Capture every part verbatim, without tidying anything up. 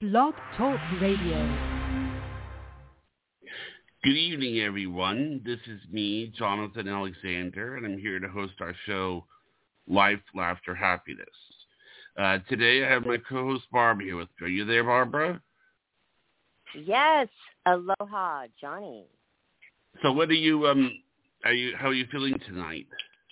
Blog Talk Radio. Good evening, everyone. This is me, Jonathan Alexander, and I'm here to host our show, Life, Laughter, Happiness. Uh, today, I have my co-host, Barbara, here with me. Are you there, Barbara? Yes. Aloha, Johnny. So what are you, um, are you, how are you feeling tonight?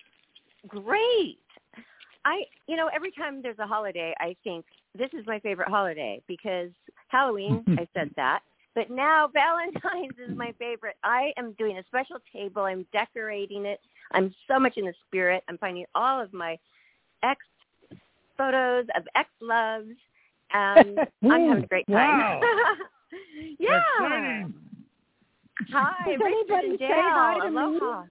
Great. I, you know, every time there's a holiday, I think this is my favorite holiday because Halloween, I said that, but now Valentine's is my favorite. I am doing a special table. I'm decorating it. I'm so much in the spirit. I'm finding all of my ex photos of ex loves, and I'm having a great time. Wow. Yeah. Exciting. Hi, Does Richard anybody and say Dale. hi to Aloha.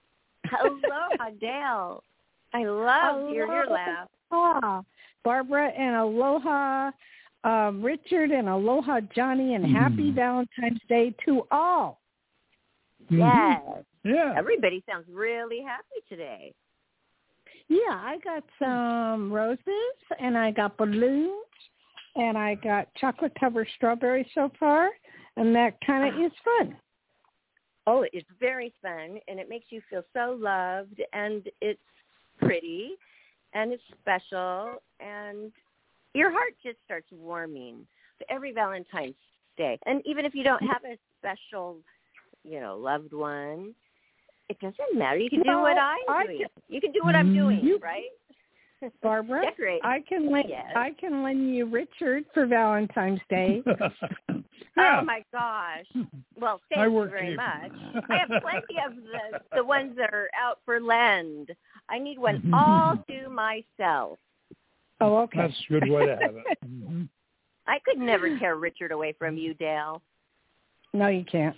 Aloha, Dale. I love to hear your laugh. Aloha, Barbara, and aloha, um, Richard, and aloha, Johnny, and happy Mm. Valentine's Day to all. Yes. Yeah. Everybody sounds really happy today. Yeah, I got some roses, and I got balloons, and I got chocolate-covered strawberries so far, and that kind of is fun. Oh, it's very fun, and it makes you feel so loved, and it's pretty, and it's special, and your heart just starts warming every Valentine's Day. And even if you don't have a special, you know, loved one, it doesn't matter. You can do No, what I'm I doing. can- You can do what I'm doing, You- right? Barbara, Decorate. I can lend Yes. I can lend you Richard for Valentine's Day. Yeah. Oh, my gosh. Well, I thank you work very cheap. much. I have plenty of the, the ones that are out for lend. I need one all to myself. Oh, okay. That's a good way to have it. Mhm. I could never tear Richard away from you, Dale. No, you can't.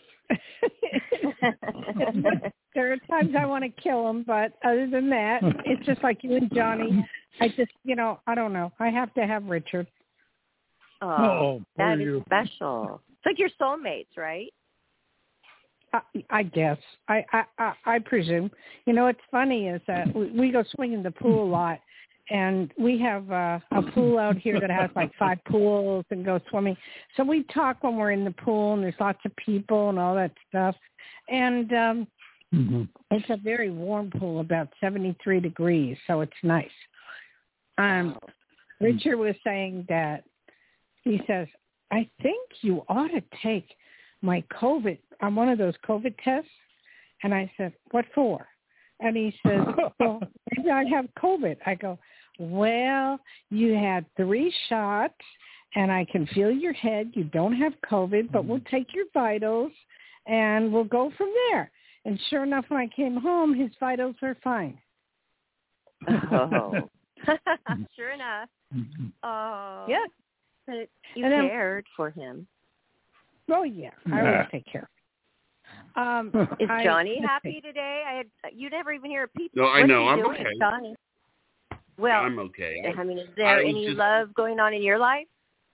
There are times I want to kill him, but other than that, it's just like you and Johnny. I just, you know, I don't know. I have to have Richard. Oh, Oh, that poor is you. special. It's like your soulmates, right? I, I guess. I, I, I, I presume. You know, what's funny is that we, we go swing in the pool a lot, and we have uh, a pool out here that has like five pools and go swimming. So we talk when we're in the pool, and there's lots of people and all that stuff. And um, Mhm. it's a very warm pool, about seventy-three degrees, so it's nice. Um, Richard was saying that he says, I think you ought to take my COVID, I'm one of those COVID tests. And I said, what for? And he says, well, maybe I have COVID. I go, well, you had three shots, and I can feel your head. You don't have COVID, but we'll take your vitals, and we'll go from there. And sure enough, when I came home, his vitals are fine. Oh. Sure enough. Mhm. Oh. Yeah. But you And then- cared for him. Oh, yeah. I Yeah. always take care. Um, Is I- Johnny let's happy see. today? I had you never even hear a peep. No, I What's know. he I'm doing, okay. Johnny? Well, I'm okay. I mean, is there I was any just- love going on in your life?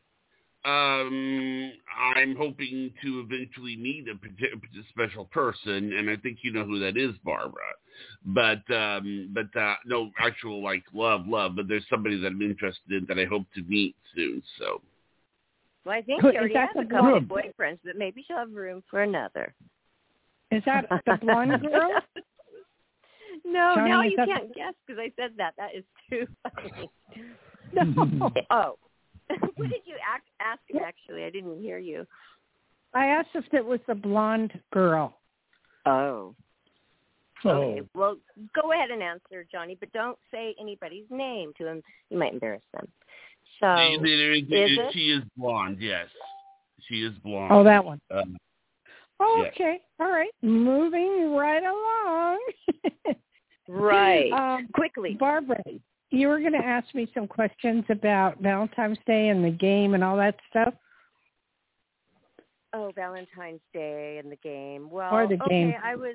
Um, I'm hoping to eventually meet a parti- special person, and I think you know who that is, Barbara. But um, but uh, no actual like love, love. But there's somebody that I'm interested in that I hope to meet soon. So Well, I think Who- she is already that has a the couple of blonde? boyfriends, but maybe she'll have room for another. Is that the blonde girl? No, Johnny, now is you that- can't guess because I said that. That is too funny. No. Oh, what did you ask, ask him, actually? I didn't hear you. I asked if it was the blonde girl. Oh. Oh. Okay, well, go ahead and answer, Johnny, but don't say anybody's name to him. You might embarrass them. So, There- there is- is it? she is blonde. Yes, she is blonde. Oh, that one. Um, Okay. All right. Moving right along. Right. Um, Quickly. Barbara, you were going to ask me some questions about Valentine's Day and the game and all that stuff. Oh, Valentine's Day and the game. Well, Or the game. okay, I was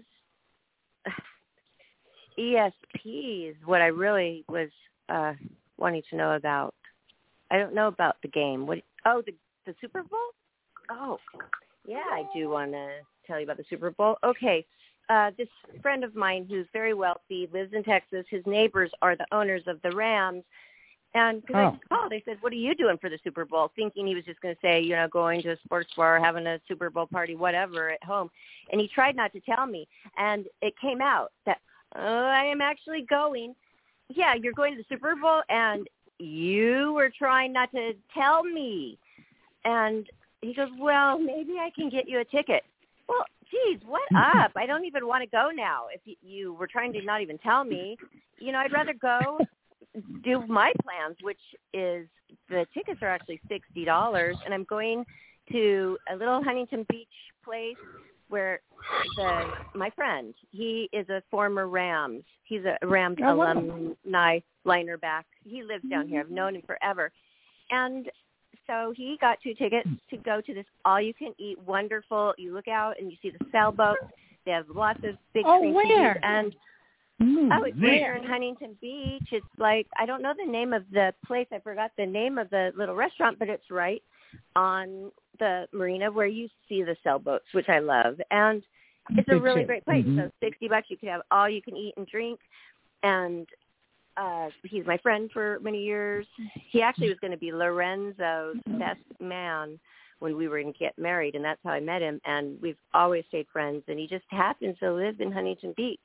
E S P is what I really was uh, wanting to know about. I don't know about the game. What? Oh, the the Super Bowl? Oh, yeah, I do want to tell you about the Super Bowl. Okay, uh, this friend of mine who's very wealthy lives in Texas. His neighbors are the owners of the Rams, And because Oh. I just called, they said, "What are you doing for the Super Bowl?" Thinking he was just going to say, you know, going to a sports bar, having a Super Bowl party, whatever, at home. And he tried not to tell me. And it came out that oh, I am actually going. Yeah, you're going to the Super Bowl, and you were trying not to tell me. And he goes, "Well, maybe I can get you a ticket." Well, geez, what up? I don't even want to go now. If you, you were trying to not even tell me, you know, I'd rather go do my plans, which is the tickets are actually sixty dollars, and I'm going to a little Huntington Beach place where the my friend, he is a former Rams. He's a Rams Oh, wow. alumni linebacker. He lives down here. I've known him forever. And so he got two tickets to go to this all-you-can-eat wonderful. You look out and you see the sailboats. They have lots of big Oh, screen where? T Vs. And Mm, oh, it's right neat. here in Huntington Beach. It's like, I don't know the name of the place. I forgot the name of the little restaurant, but it's right on the marina where you see the sailboats, which I love. And it's a Me really too. great place. Mhm. So sixty bucks, you could have all you can eat and drink. And uh, he's my friend for many years. He actually was going to be Lorenzo's best man when we were going to get married, and that's how I met him. And we've always stayed friends. And he just happens to live in Huntington Beach.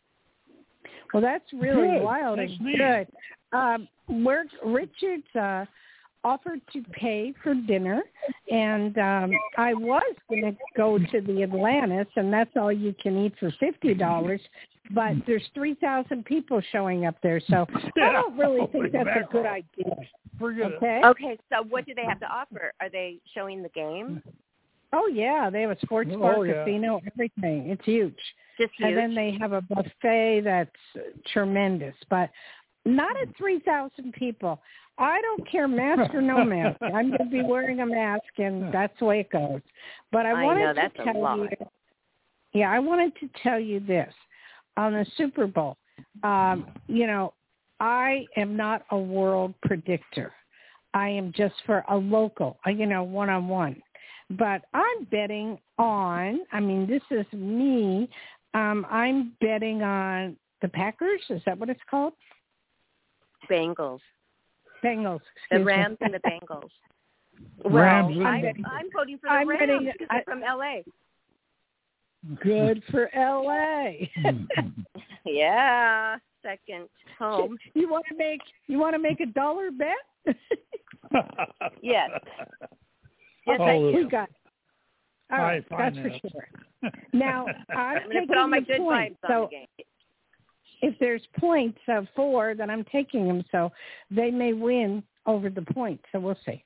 Well, that's really Good. wild That's and neat. good. Um, we're, Richard's uh, offered to pay for dinner, and um, I was going to go to the Atlantis, and that's all you can eat for fifty dollars. But there's three thousand people showing up there, so I Yeah. don't really Holy think that's mackerel. a good idea. Forget it. Okay? Okay, so what do they have to offer? Are they showing the game? Oh, yeah, they have a sports Oh, bar, yeah. casino, everything. It's huge. Just huge? And then they have a buffet that's tremendous, but not at three thousand people. I don't care, mask or no mask. I'm going to be wearing a mask, and that's the way it goes. But I I wanted know, that's to a tell lot. you, yeah, I wanted to tell you this. On the Super Bowl, um, you know, I am not a world predictor. I am just for a local, uh, you know, one-on-one. But I'm betting on, I mean, this is me, um, I'm betting on the Packers. Is that what it's called? Bengals. Bengals. The excuse me. Rams and the Bengals. Well, Rams and I'm, Bengals. I'm voting for the I'm Rams betting- because I- they're from L A. Good for L A. Yeah, second home. You want to make you want to make a dollar bet? Yes. Yes, I Oh, do. We got. All I right, that's find for that. sure. Now I'm, I'm going to taking put all my the good points. vibes on So the game. if there's points of four, then I'm taking them. So they may win over the points. So we'll see.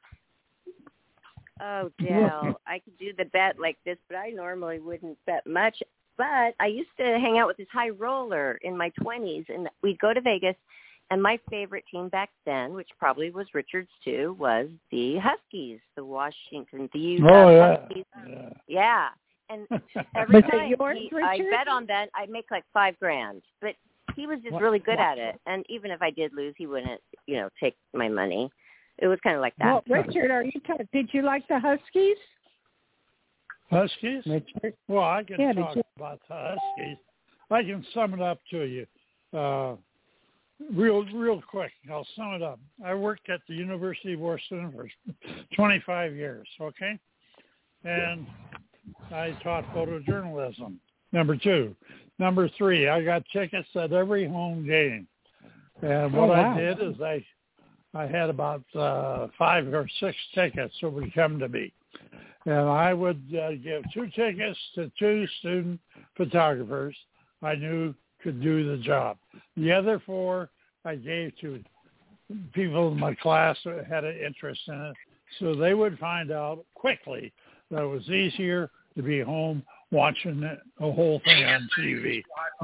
Oh, Dale, I could do the bet like this, but I normally wouldn't bet much. But I used to hang out with this high roller in my twenties, and we'd go to Vegas, and my favorite team back then, which probably was Richard's too, was the Huskies, the Washington, the Utah Oh, yeah. Huskies. Yeah. Yeah. And every Was it time yours, he, I Richard? bet on that, I'd make like five grand. But he was just What- really good what- at it. And even if I did lose, he wouldn't, you know, take my money. It was kind of like that. Well, Richard, are you? Ta- did you like the Huskies? Huskies? Richard. Well, I can Yeah, did talk you- about the Huskies. I can sum it up to you. Uh, real, real quick. I'll sum it up. I worked at the University of Washington for twenty-five years, okay? And I taught photojournalism, number two. Number three, I got tickets at every home game. And what Oh, wow. I did is I I had about uh, five or six tickets that would come to me. And I would uh, give two tickets to two student photographers I knew could do the job. The other four I gave to people in my class that had an interest in it, so they would find out quickly that it was easier to be home watching the whole thing on T V.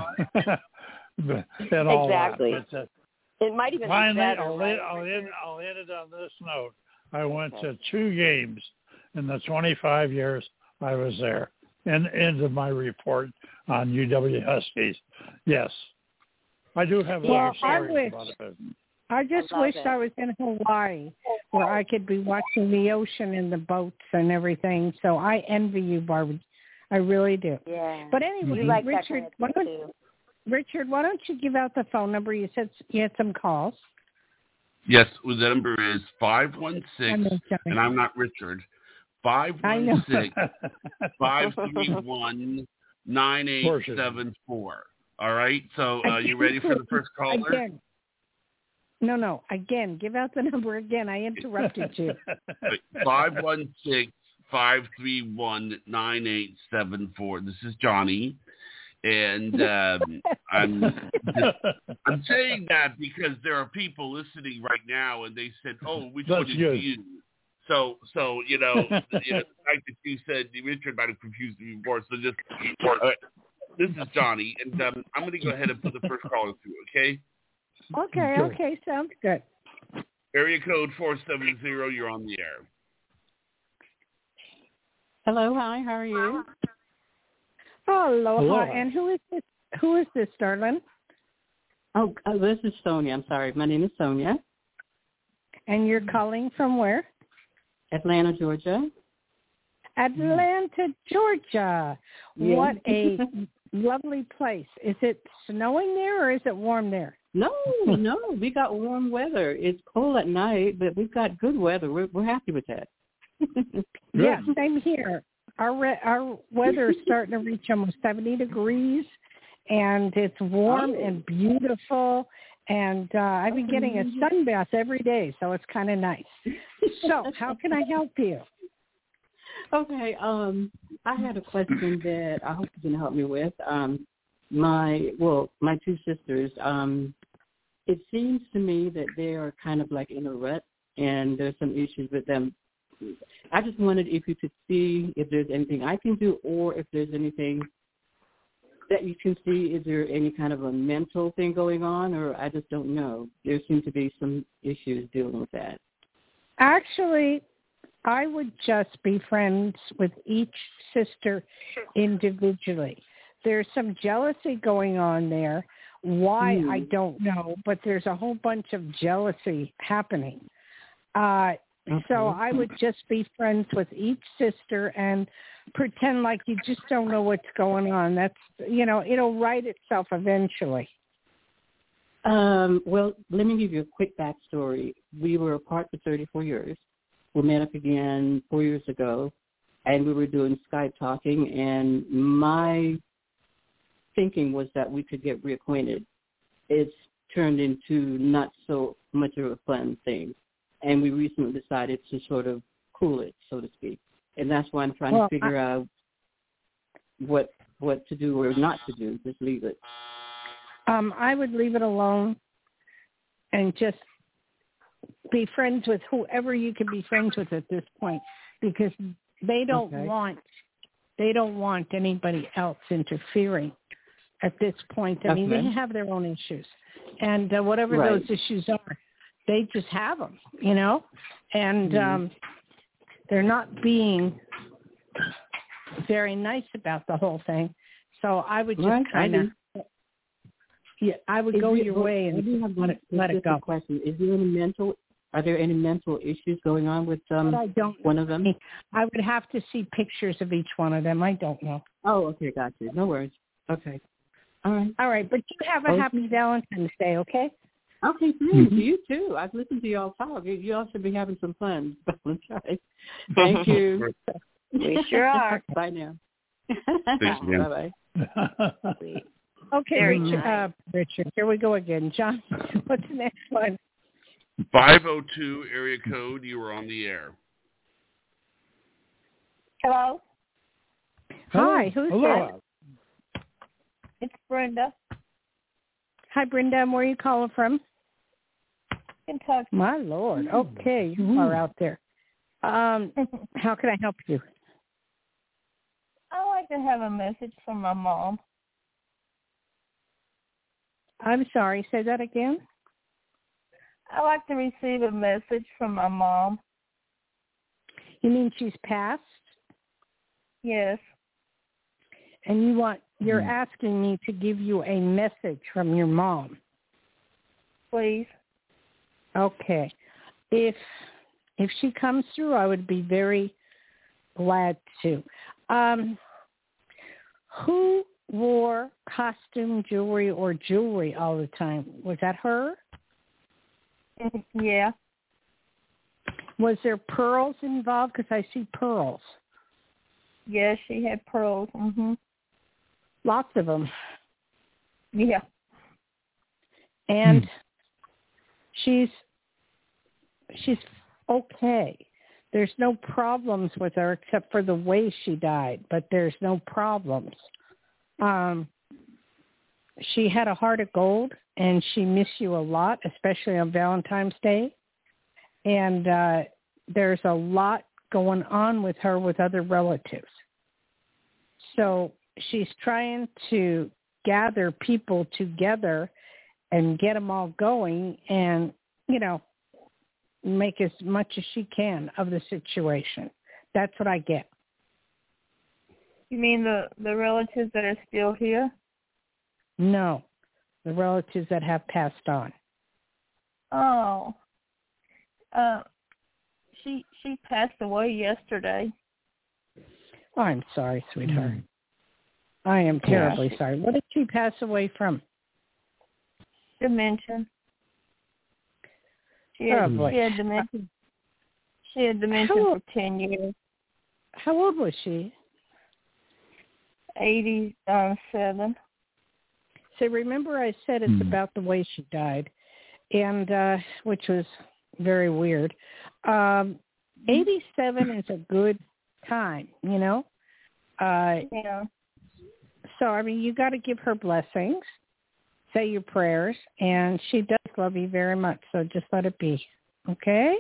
and all Exactly. that. But, uh, It might even Finally, be better. I'll, right? end, I'll, end, I'll end it on this note. I went to two games in the twenty-five years I was there. And end of my report on U W Huskies. Yes. I do have a lot Well, of I stories wish- about it. I just I love wished it. I was in Hawaii where I could be watching the ocean and the boats and everything. So I envy you, Barbara. I really do. Yeah. But anyway, You like that Richard, kind of why thing don't, too. Richard, why don't you give out the phone number? You said you had some calls. Yes, well, the number is five one six, and I'm not Richard, five one six, five three one, nine eight seven four. All right, so uh, you ready for the first caller? Again. No, no, again, give out the number again. I interrupted you. five one six, five three one, nine eight seven four. This is Johnny. And um, I'm just, I'm saying that because there are people listening right now, and they said, "Oh, which That's one is good. you?" So, so you know, you know, the fact that you said Richard might have confused me before. So just, uh, this is Johnny, and um, I'm going to go ahead and put the first caller through. Okay. Okay. Sure. Okay. Sounds good. Area code four seven zero. You're on the air. Hello. Hi. How are you? Oh, aloha. Aloha. And who is this? Who is this, darling? Oh, uh, this is Sonia. I'm sorry. My name is Sonia. And you're calling from where? Atlanta, Georgia. Atlanta, Georgia. Yeah. What a lovely place. Is it snowing there or is it warm there? No, no. We got warm weather. It's cold at night, but we've got good weather. We're, we're happy with that. Yeah, same here. Our re- our weather is starting to reach almost seventy degrees, and it's warm Oh. and beautiful. And uh, I've been getting a sun bath every day, so it's kind of nice. So how can I help you? Okay. Um, I had a question that I hope you can help me with. Um, my well, my two sisters. Um, it seems to me that they are kind of like in a rut, and there's some issues with them. I just wondered if you could see if there's anything I can do, or if there's anything that you can see. Is there any kind of a mental thing going on, or I just don't know. There seem to be some issues dealing with that. Actually, I would just be friends with each sister individually. There's some jealousy going on there. Why, Mm. I don't know, but there's a whole bunch of jealousy happening. Uh, Okay. So I would just be friends with each sister and pretend like you just don't know what's going on. That's, you know, it'll right itself eventually. Um, well, let me give you a quick backstory. We were apart for thirty-four years. We met up again four years ago, and we were doing Skype talking, and my thinking was that we could get reacquainted. It's turned into not so much of a fun thing. And we recently decided to sort of cool it, so to speak. And that's why I'm trying Well, to figure I, out what what to do or not to do. Just leave it. um, I would leave it alone and just be friends with whoever you can be friends with at this point, because they don't Okay. want they don't want anybody else interfering at this point. I mean, Okay. they have their own issues, and uh, whatever Right. those issues are, they just have them, you know, and Mhm. um, they're not being very nice about the whole thing. So I would just Right, I kind of, do. yeah, I would Is go there- your well, way I and do have let it, let it specific go. question. Is there any mental? Are there any mental issues going on with um But I don't. one of them? I would have to see pictures of each one of them. I don't know. Oh, okay, got you. No worries. Okay. All right. All right, but you have a Okay. happy Valentine's Day, okay? Okay, thanks. You too. I've listened to y'all talk. You, you all should be having some fun. Thank you. We sure are. Bye now. Thanks again. Bye-bye. Okay, Very Richard, nice. uh, Richard, here we go again. John, what's the next one? five oh two area code. You are on the air. Hello, Hi, who's Aloha. that? it's Brenda. Hi, Brenda. And where are you calling from? Kentucky. My Lord. Okay, you are out there. Um, how can I help you? I like to have a message from my mom. I'm sorry. Say that again. I like to receive a message from my mom. You mean she's passed? Yes. And you want you're Hmm. asking me to give you a message from your mom. Please. Okay. If if she comes through, I would be very glad to. Um, who wore costume jewelry or jewelry all the time? Was that her? Yeah. Was there pearls involved? Because I see pearls. Yeah, she had pearls. Mhm. Lots of them. Yeah. And hmm. she's she's okay. There's no problems with her except for the way she died, but there's no problems. Um, she had a heart of gold, and she missed you a lot, especially on Valentine's Day. And uh, there's a lot going on with her with other relatives. So she's trying to gather people together and get them all going and, you know, make as much as she can of the situation. That's what I get. You mean the, the relatives that are still here? No, the relatives that have passed on. Oh. Uh, she she passed away yesterday. Oh, I'm sorry, sweetheart. Mm. I am terribly yeah. sorry. What did she pass away from? Dementia. She had, oh, she had dementia. She had dementia how, for ten years. How old was she? eighty-seven. So remember I said it's mm. about the way she died, and uh, which was very weird. Um, eighty-seven is a good time, you know? Uh, yeah. So, I mean, you got to give her blessings, say your prayers, and she does love you very much, so just let it be, okay?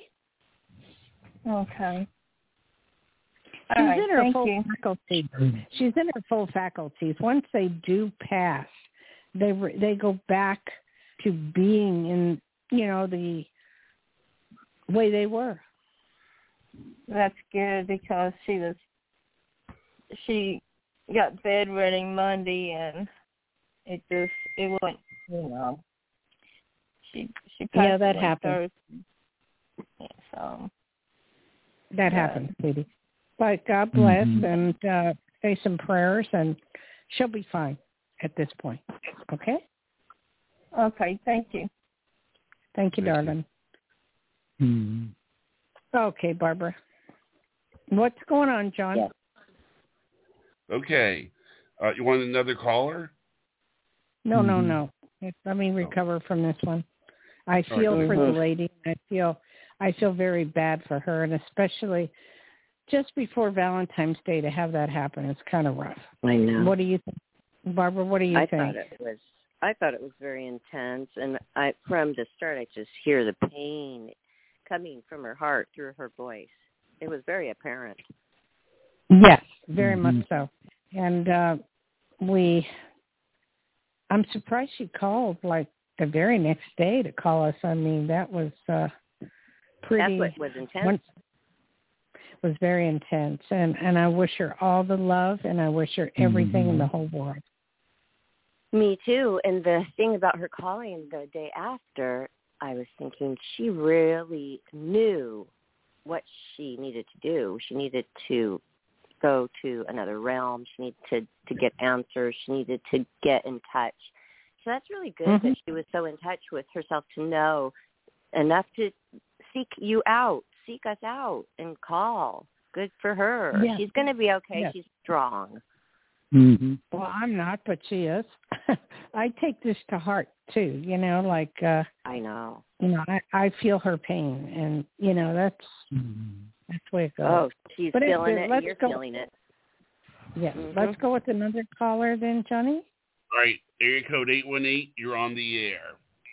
Okay. She's All right, in her thank full you. faculties. She's in her full faculties. Once they do pass, they they go back to being in, you know, the way they were. That's good because she was she got bedridden Monday and it just it went, you know. She she passed yeah, that happened. Yeah, so that uh, happened, sweetie. But God bless mm-hmm. and uh, say some prayers, and she'll be fine at this point. Okay? Okay, thank you. Thank you, thank darling. You. Mm-hmm. Okay, Barbara. What's going on, John? Yeah. Okay. Uh, you want another caller? No, mm-hmm. no, no. Let me recover oh. from this one. I feel right. for the lady. I feel I feel very bad for her, and especially just before Valentine's Day to have that happen is kind of rough. I know. What do you think, Barbara? What do you I think? I thought it was. I thought it was very intense, and I, from the start, I just hear the pain coming from her heart through her voice. It was very apparent. Yes, very mm-hmm. much so. And uh, we, I'm surprised she called like the very next day to call us. I mean, that was uh, pretty. That's what was intense. One, was very intense, and, and I wish her all the love, and I wish her everything mm-hmm. in the whole world. Me too. And the thing about her calling the day after, I was thinking she really knew what she needed to do. She needed to go to another realm. She needed to, to get answers. She needed to get in touch. So that's really good mm-hmm. that she was so in touch with herself to know enough to seek you out. Seek us out and call. Good for her. Yeah. She's going to be okay. Yeah. She's strong. Mm-hmm. Well, I'm not, but she is. I take this to heart too. You know, like uh, I know. You know, I, I feel her pain, and you know that's mm-hmm. that's the way it goes. Oh, she's but feeling it, it. Let's You're go, feeling it. Yeah. Mm-hmm. Let's go with another caller then, Johnny. All right, area code eight one eight. You're on the air.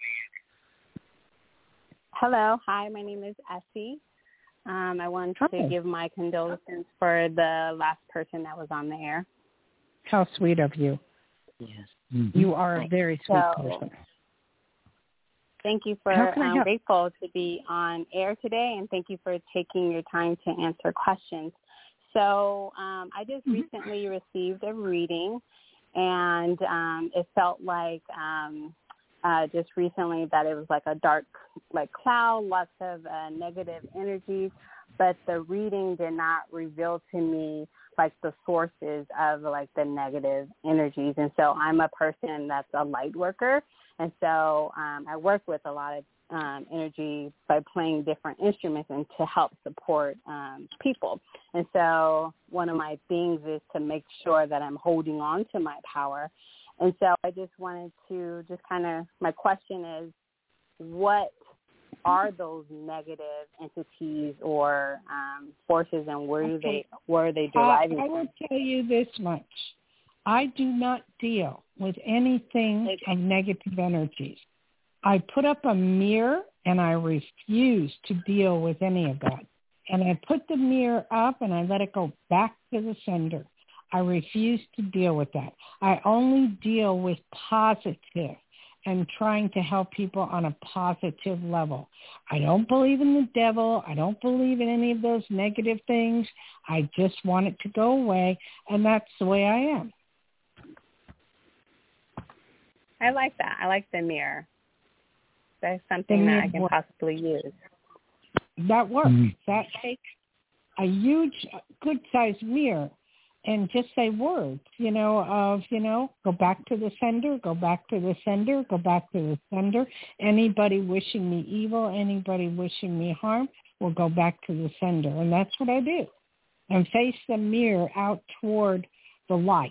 Hello. Hi, my name is Essie. Um, I wanted Hi. to give my condolences for the last person that was on the air. How sweet of you. Yes. Mm-hmm. You are a very sweet so, person. Thank you for, I'm grateful to be on air today, and thank you for taking your time to answer questions. So um, I just mm-hmm. recently received a reading, and um, it felt like um, uh, just recently that it was like a dark like cloud, lots of uh, negative energies, but the reading did not reveal to me like the sources of like the negative energies. And so I'm a person that's a light worker. And so um, I work with a lot of um, energy by playing different instruments and to help support um, people. And so one of my things is to make sure that I'm holding on to my power. And so I just wanted to just kind of, my question is, what are those negative entities or um, forces, and where do Okay. they, where are they deriving uh, I from? will tell you this much. I do not deal with anything of negative energies. I put up a mirror and I refuse to deal with any of that. And I put the mirror up and I let it go back to the sender. I refuse to deal with that. I only deal with positive and trying to help people on a positive level. I don't believe in the devil. I don't believe in any of those negative things. I just want it to go away, and that's the way I am. I like that. I like the mirror. That's something that I can possibly use. That works. Mm-hmm. That takes a huge, good-sized mirror and just say words, you know, of, you know, go back to the sender, go back to the sender, go back to the sender. Anybody wishing me evil, anybody wishing me harm will go back to the sender. And that's what I do. And face the mirror out toward the light.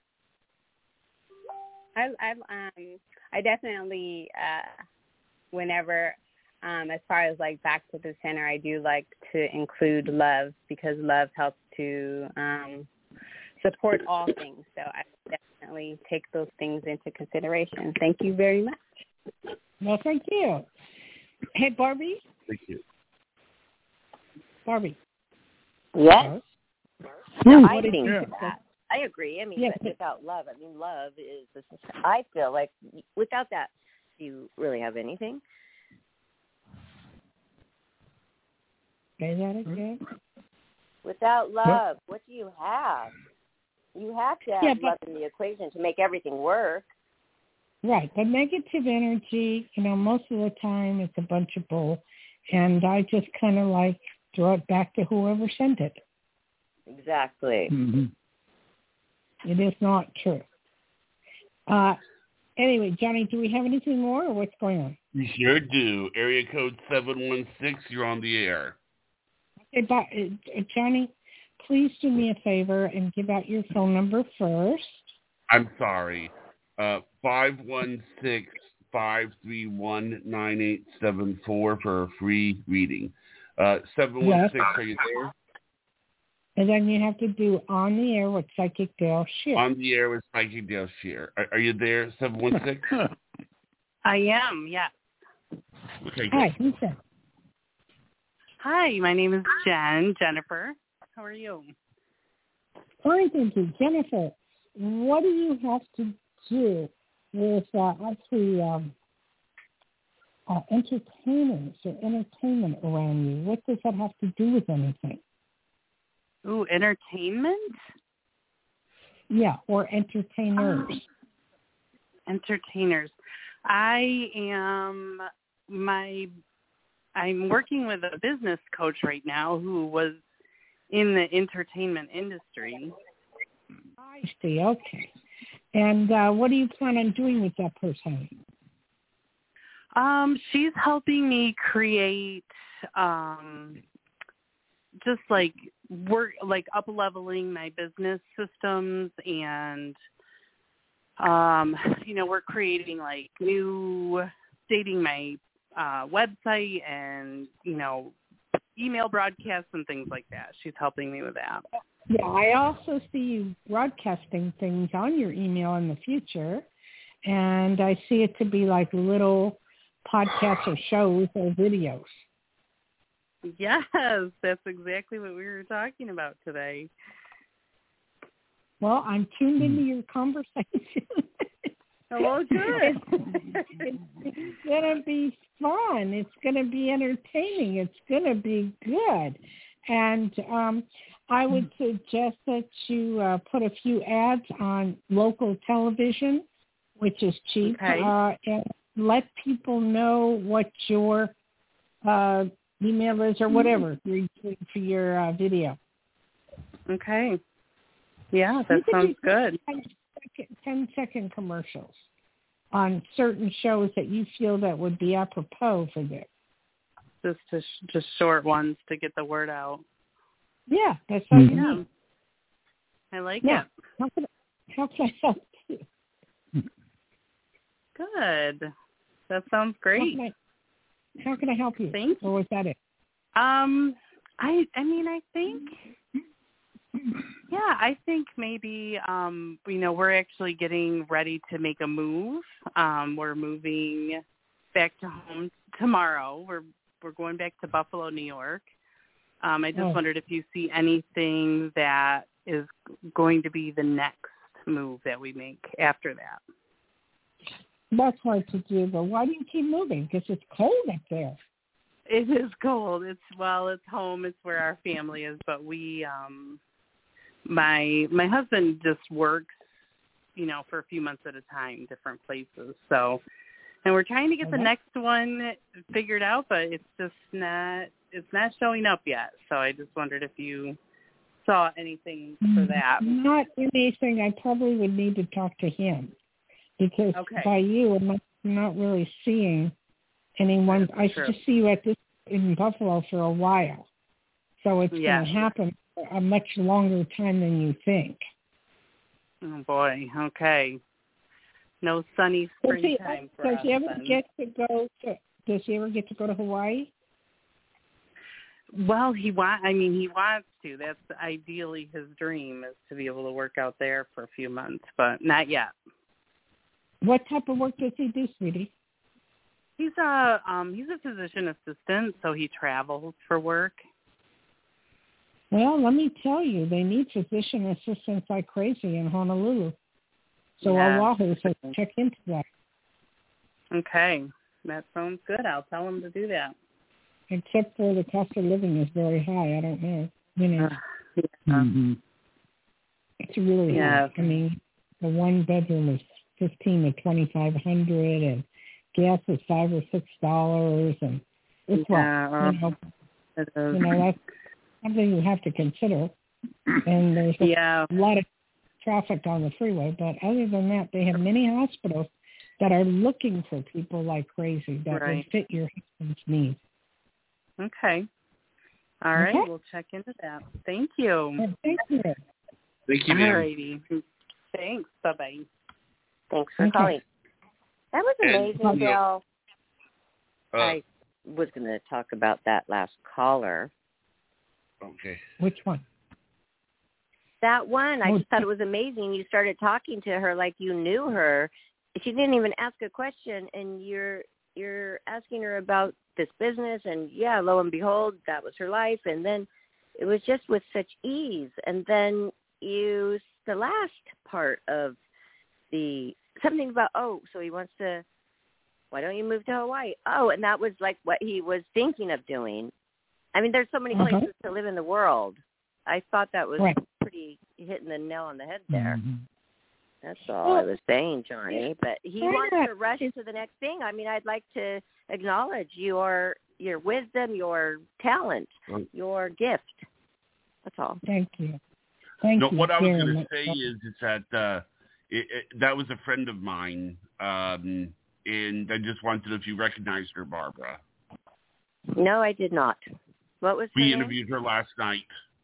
I, I, um, I definitely, uh, whenever, um, as far as like back to the center, I do like to include love, because love helps to um, support all things. So I definitely take those things into consideration. Thank you very much. Well, thank you. Hey, Barbie. Thank you. Barbie. Yes. Hmm. I think that. I agree. I mean, Yeah. without love, I mean, love is, I feel like without that, do you really have anything? Say that again. Without love, what do you have? You have to have Yeah, but, love in the equation to make everything work. Right. The negative energy, you know, most of the time it's a bunch of bull, and I just kind of like throw it back to whoever sent it. Exactly. Mm-hmm. It is not true. Uh, anyway, Johnny, do we have anything more, or what's going on? You sure do. Area code seven one six, you're on the air. Okay, but, uh, Johnny, please do me a favor and give out your phone number first. I'm sorry. Uh, five one six, five three one, nine eight seven four for a free reading. Uh, seven one six, yes. Are you there? And then you have to do on the air with Psychic Dale Shear. On the air with Psychic Dale Shear. Are, are you there, seven one six? I am, yes. Okay, Hi, who's that? Hi, my name is Jen, Jennifer. How are you? Fine, thank you. Jennifer, what do you have to do with uh, actually um, uh, entertainers or entertainment around you? What does that have to do with anything? Ooh, entertainment? Yeah, or entertainers. Um, entertainers. I am my. I'm working with a business coach right now who was in the entertainment industry. I see. Okay. And uh, what do you plan on doing with that person? Um, she's helping me create. Um, just like work, like up leveling my business systems, and um, you know, we're creating like new, updating my uh, website and you know, email broadcasts and things like that. She's helping me with that. Yeah, I also see you broadcasting things on your email in the future, and I see it to be like little podcasts or shows or videos. Yes, that's exactly what we were talking about today. Well, I'm tuned into your conversation. Oh, good. it's, it's going to be fun. It's going to be entertaining. It's going to be good. And um, I would suggest that you uh, put a few ads on local television, which is cheap, okay. uh, and let people know what your uh, email is or whatever for your uh, video. Okay. Yeah, that sounds good. ten second commercials. on certain shows that you feel that would be apropos for this? Just to, just short ones to get the word out. Yeah, that's all you Yeah. need. I like Yeah. it. How can, how can I help you? Good. That sounds great. How can I, how can I help you? Thanks. Or was that it? Um, I I mean, I think, yeah, I think maybe, um, you know, we're actually getting ready to make a move. Um, we're moving back to home tomorrow. We're we're going back to Buffalo, New York. Um, I just Oh. wondered if you see anything that is going to be the next move that we make after that. That's hard to do, but why do you keep moving? Because it's cold up there. It is cold. It's well, it's home. It's where our family is. But we, um, my my husband just works, you know, for a few months at a time, different places. So, and we're trying to get the Okay. next one figured out, but it's just not it's not showing up yet. So I just wondered if you saw anything for that. Not anything. I probably would need to talk to him because Okay. by you, I'm not, I'm not really seeing anyone. I True. just see you at this in Buffalo for a while, so it's Yeah. going to happen for a much longer time than you think. Oh boy. Okay. No sunny Does he, springtime for does us he ever then. get to go to? Does he ever get to go to Hawaii? Well, he want. I mean, he wants to. That's ideally his dream is to be able to work out there for a few months, but not yet. What type of work does he do, sweetie? He's a um he's a physician assistant, so he travels for work. Well, let me tell you, they need physician assistants like crazy in Honolulu. So Yeah. Oahu says check into that. Okay, that sounds good. I'll tell him to do that. Except for the cost of living is very high. I don't know. You know, Uh, yeah. Mm-hmm. it's really Yeah. high. I mean, the one bedroom is fifteen to twenty five hundred, and gas is five or six dollars, and it's Yeah, well, you know, It you is. know that's something you have to consider. And there's a Yeah. lot of traffic on the freeway, but other than that, they have many hospitals that are looking for people like crazy that Right. would fit your husband's needs. Okay. All right. Okay. We'll check into that. Thank you. Well, thank you. Thank you, All ma'am. righty. Thanks. Bye bye. Thanks for Okay. calling. That was And, amazing, you know, Bill. Uh, I was going to talk about that last caller. okay. Which one? That one, I Oh, just thought it was amazing. You started talking to her like you knew her. She didn't even ask a question, and you're you're asking her about this business, and yeah, lo and behold, that was her life. And then it was just with such ease. And then you, the last part of the something about, oh, so he wants to, why don't you move to Hawaii? Oh, and that was like what he was thinking of doing. I mean, there's so many Uh-huh. places to live in the world. I thought that was Right. pretty hitting the nail on the head there. Mm-hmm. That's all Well, I was saying, Johnny. But he yeah. wants to rush to the next thing. I mean, I'd like to acknowledge your your wisdom, your talent, your gift. That's all. Thank you. Thank No, you. what I was very going to much. say is, is that uh, it, it, that was a friend of mine, um, and I just wanted to know if you recognized her, Barbara. No, I did not. What was her We name? interviewed her last night.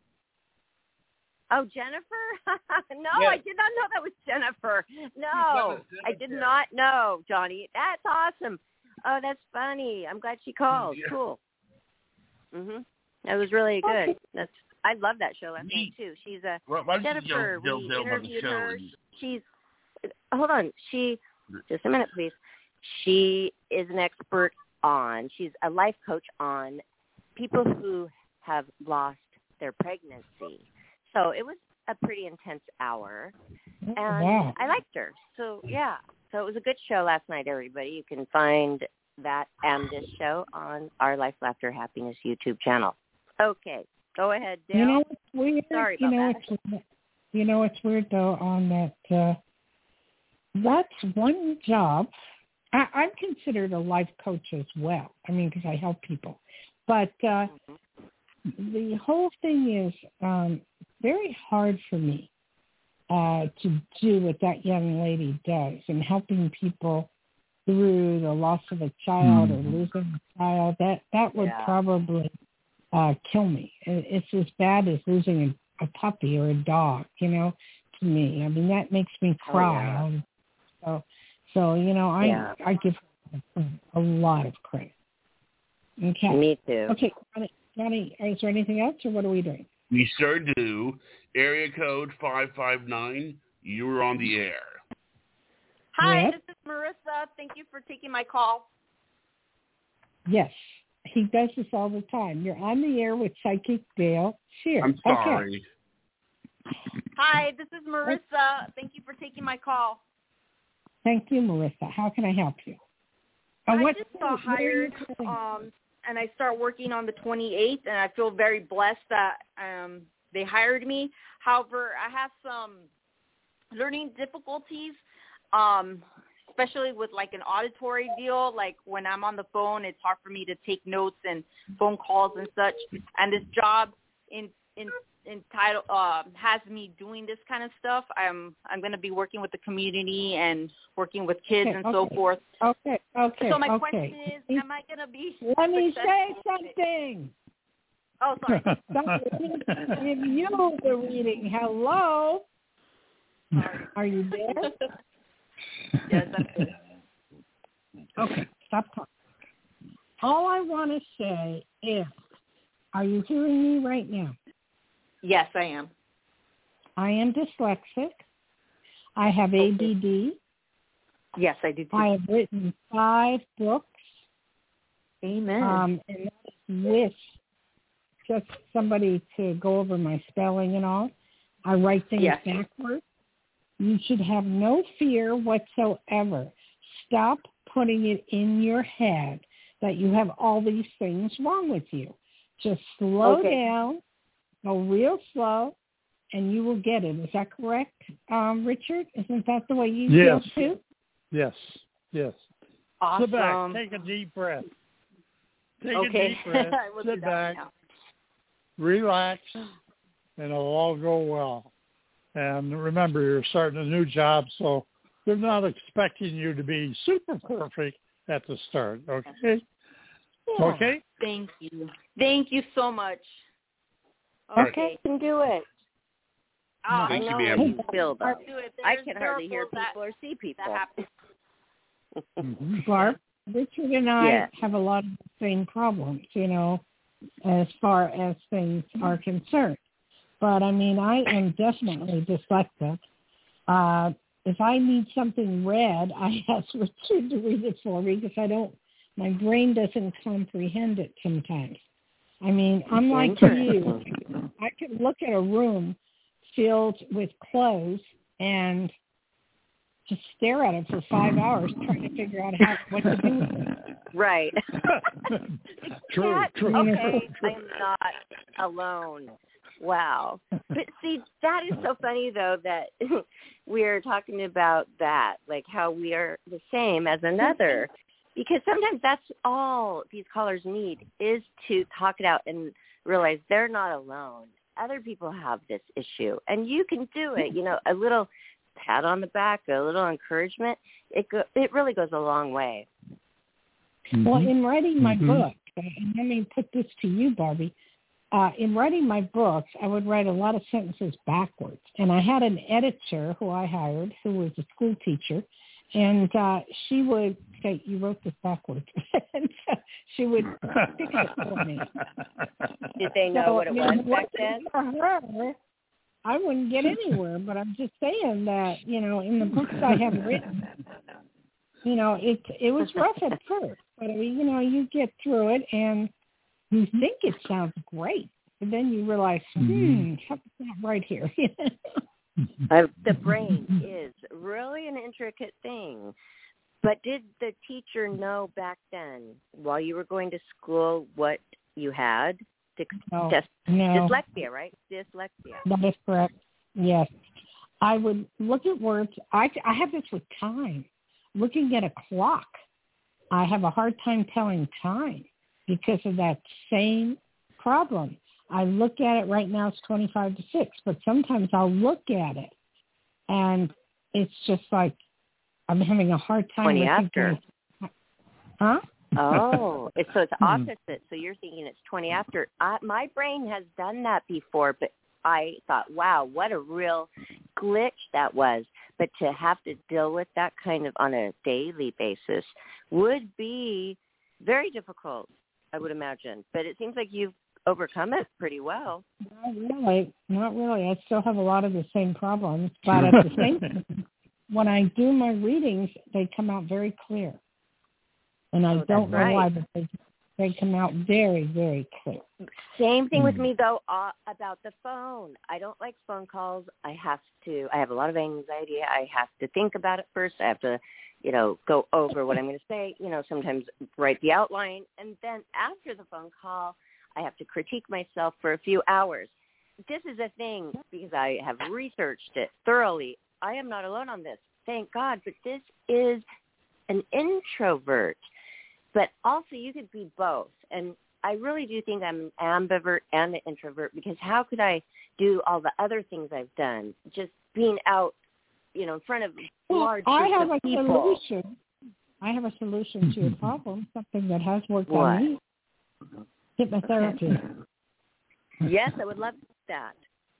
Oh, Jennifer? no, Yes. I did not know that was Jennifer. No, I did not know, Johnny. That's awesome. Oh, that's funny. I'm glad she called. Yeah. Cool. Mhm. That was really good. That's I love that show last night Neat. too. She's a Why why don't you Jennifer. Bill, We Bill, on the interviewed show? her. And, She's hold on. She just a minute, please. She is an expert on. She's a life coach on people who have lost their pregnancy. So it was a pretty intense hour, and Wow. I liked her. So yeah, so it was a good show last night. Everybody, you can find that and this show on our Life, Laughter, Happiness YouTube channel. Okay, go ahead, Dale. You know what's weird? Sorry you about know that. It's, you know what's weird though on that. Uh, that's one job. I, I'm considered a life coach as well. I mean, because I help people. But uh, the whole thing is um, very hard for me uh, to do what that young lady does and helping people through the loss of a child Mm. or losing a child, that, that would Yeah. probably uh, kill me. It- It's as bad as losing a, a puppy or a dog, you know, to me. I mean, that makes me cry. Oh, yeah. So, so you know, I Yeah. I give her a lot of credit. Okay. Me too. Okay, Johnny, Johnny, is there anything else, or what are we doing? We sure do. Area code five five nine. You're on the air. Hi, Yes. this is Marissa. Thank you for taking my call. Yes, he does this all the time. You're on the air with Psychic Dale Shear. I'm sorry. Okay. Hi, this is Marissa. Thank you for taking my call. Thank you, Marissa. How can I help you? Uh, I what, just got what are you hired, calling? um, and I start working on the twenty-eighth, and I feel very blessed that um, they hired me. However, I have some learning difficulties, um, especially with like an auditory deal. Like when I'm on the phone, it's hard for me to take notes and phone calls and such. And this job in in entitled uh, has me doing this kind of stuff. I'm I'm going to be working with the community and working with kids Okay, and okay. so forth. Okay, okay, So my okay. question is, am I going to be Let me say successful? something. Oh, sorry. Don't give you the reading. Hello? Are you there? Yes, I'm good. Okay, stop talking. All I want to say is, are you hearing me right now? Yes, I am. I am dyslexic. I have A D D. Yes, I do too. I have written five books. Amen. Um, and that is with just somebody to go over my spelling and all. I write things Yes. backwards. You should have no fear whatsoever. Stop putting it in your head that you have all these things wrong with you. Just slow Okay. down, go real slow, and you will get it. Is that correct, um, Richard? Isn't that the way you Yes. feel too? Yes, yes. Awesome. Sit back. Take a deep breath. Take Okay. a deep breath. I will do Sit that back. now. Relax, and it'll all go well. And remember, you're starting a new job, so they're not expecting you to be super perfect at the start, okay? Yeah. Okay? Thank you. Thank you so much. Okay. You can do it. Uh, Thank I you, know ma'am. how you feel, though. do it. I There's can hardly hear miracles that- people or see people. That happen. Mm-hmm. Barb, Richard and I Yeah. have a lot of the same problems, you know, as far as things are concerned. But, I mean, I am definitely dyslexic. Uh, if I need something read, I ask Richard to read it for me because I don't, my brain doesn't comprehend it sometimes. I mean, unlike you, I can look at a room filled with clothes and just stare at it for five hours trying to figure out how what to do with it. Right. True, That- true, okay, true, I'm not alone. Wow. But see, that is so funny, though, that we're talking about that, like how we are the same as another. Because sometimes that's all these callers need is to talk it out and realize they're not alone. Other people have this issue, and you can do it. You know, a little pat on the back, a little encouragement, it go, it really goes a long way. Well, in writing my Mhm. book, and let me put this to you, Barbie, uh, in writing my books, I would write a lot of sentences backwards. And I had an editor who I hired who was a school teacher, and uh, she would say, you wrote this backwards. And uh, she would fix it for me. Did they know So, what it I mean, was back wasn't then? for her, I wouldn't get anywhere. But I'm just saying that, you know, in the books I have written, you know, it it was rough at first, but I mean, you know, you get through it and you think it sounds great, but then you realize, hmm, something's not right here. Uh, the brain is really an intricate thing. But did the teacher know back then, while you were going to school, what you had? Dys- No, dys- no. Dyslexia, right? Dyslexia. That is correct. Yes. I would look at words. I, I have this with time. Looking at a clock, I have a hard time telling time because of that same problem. I look at it right now, it's twenty-five to six, but sometimes I'll look at it and it's just like I'm having a hard time twenty looking after. Huh? Oh, it's, so it's opposite. So you're thinking it's twenty after. I, my brain has done that before, but I thought, wow, what a real glitch that was. But to have to deal with that kind of on a daily basis would be very difficult, I would imagine. But it seems like you've overcome it pretty well. Not really. Not really. I still have a lot of the same problems. But at the same time, when I do my readings, they come out very clear. And I oh, don't know right. why, but they, they come out very, very clear. Same thing with me, though, uh, about the phone. I don't like phone calls. I have to, I have a lot of anxiety. I have to think about it first. I have to, you know, go over what I'm going to say, you know, sometimes write the outline. And then after the phone call, I have to critique myself for a few hours. This is a thing because I have researched it thoroughly. I am not alone on this, thank God. But this is an introvert. But also you could be both. And I really do think I'm an ambivert and an introvert because how could I do all the other things I've done? Just being out, you know, in front of well, large I groups have of a people. solution. I have a solution to your problem, something that has worked what? on me. Hypnotherapy. Yes, I would love that.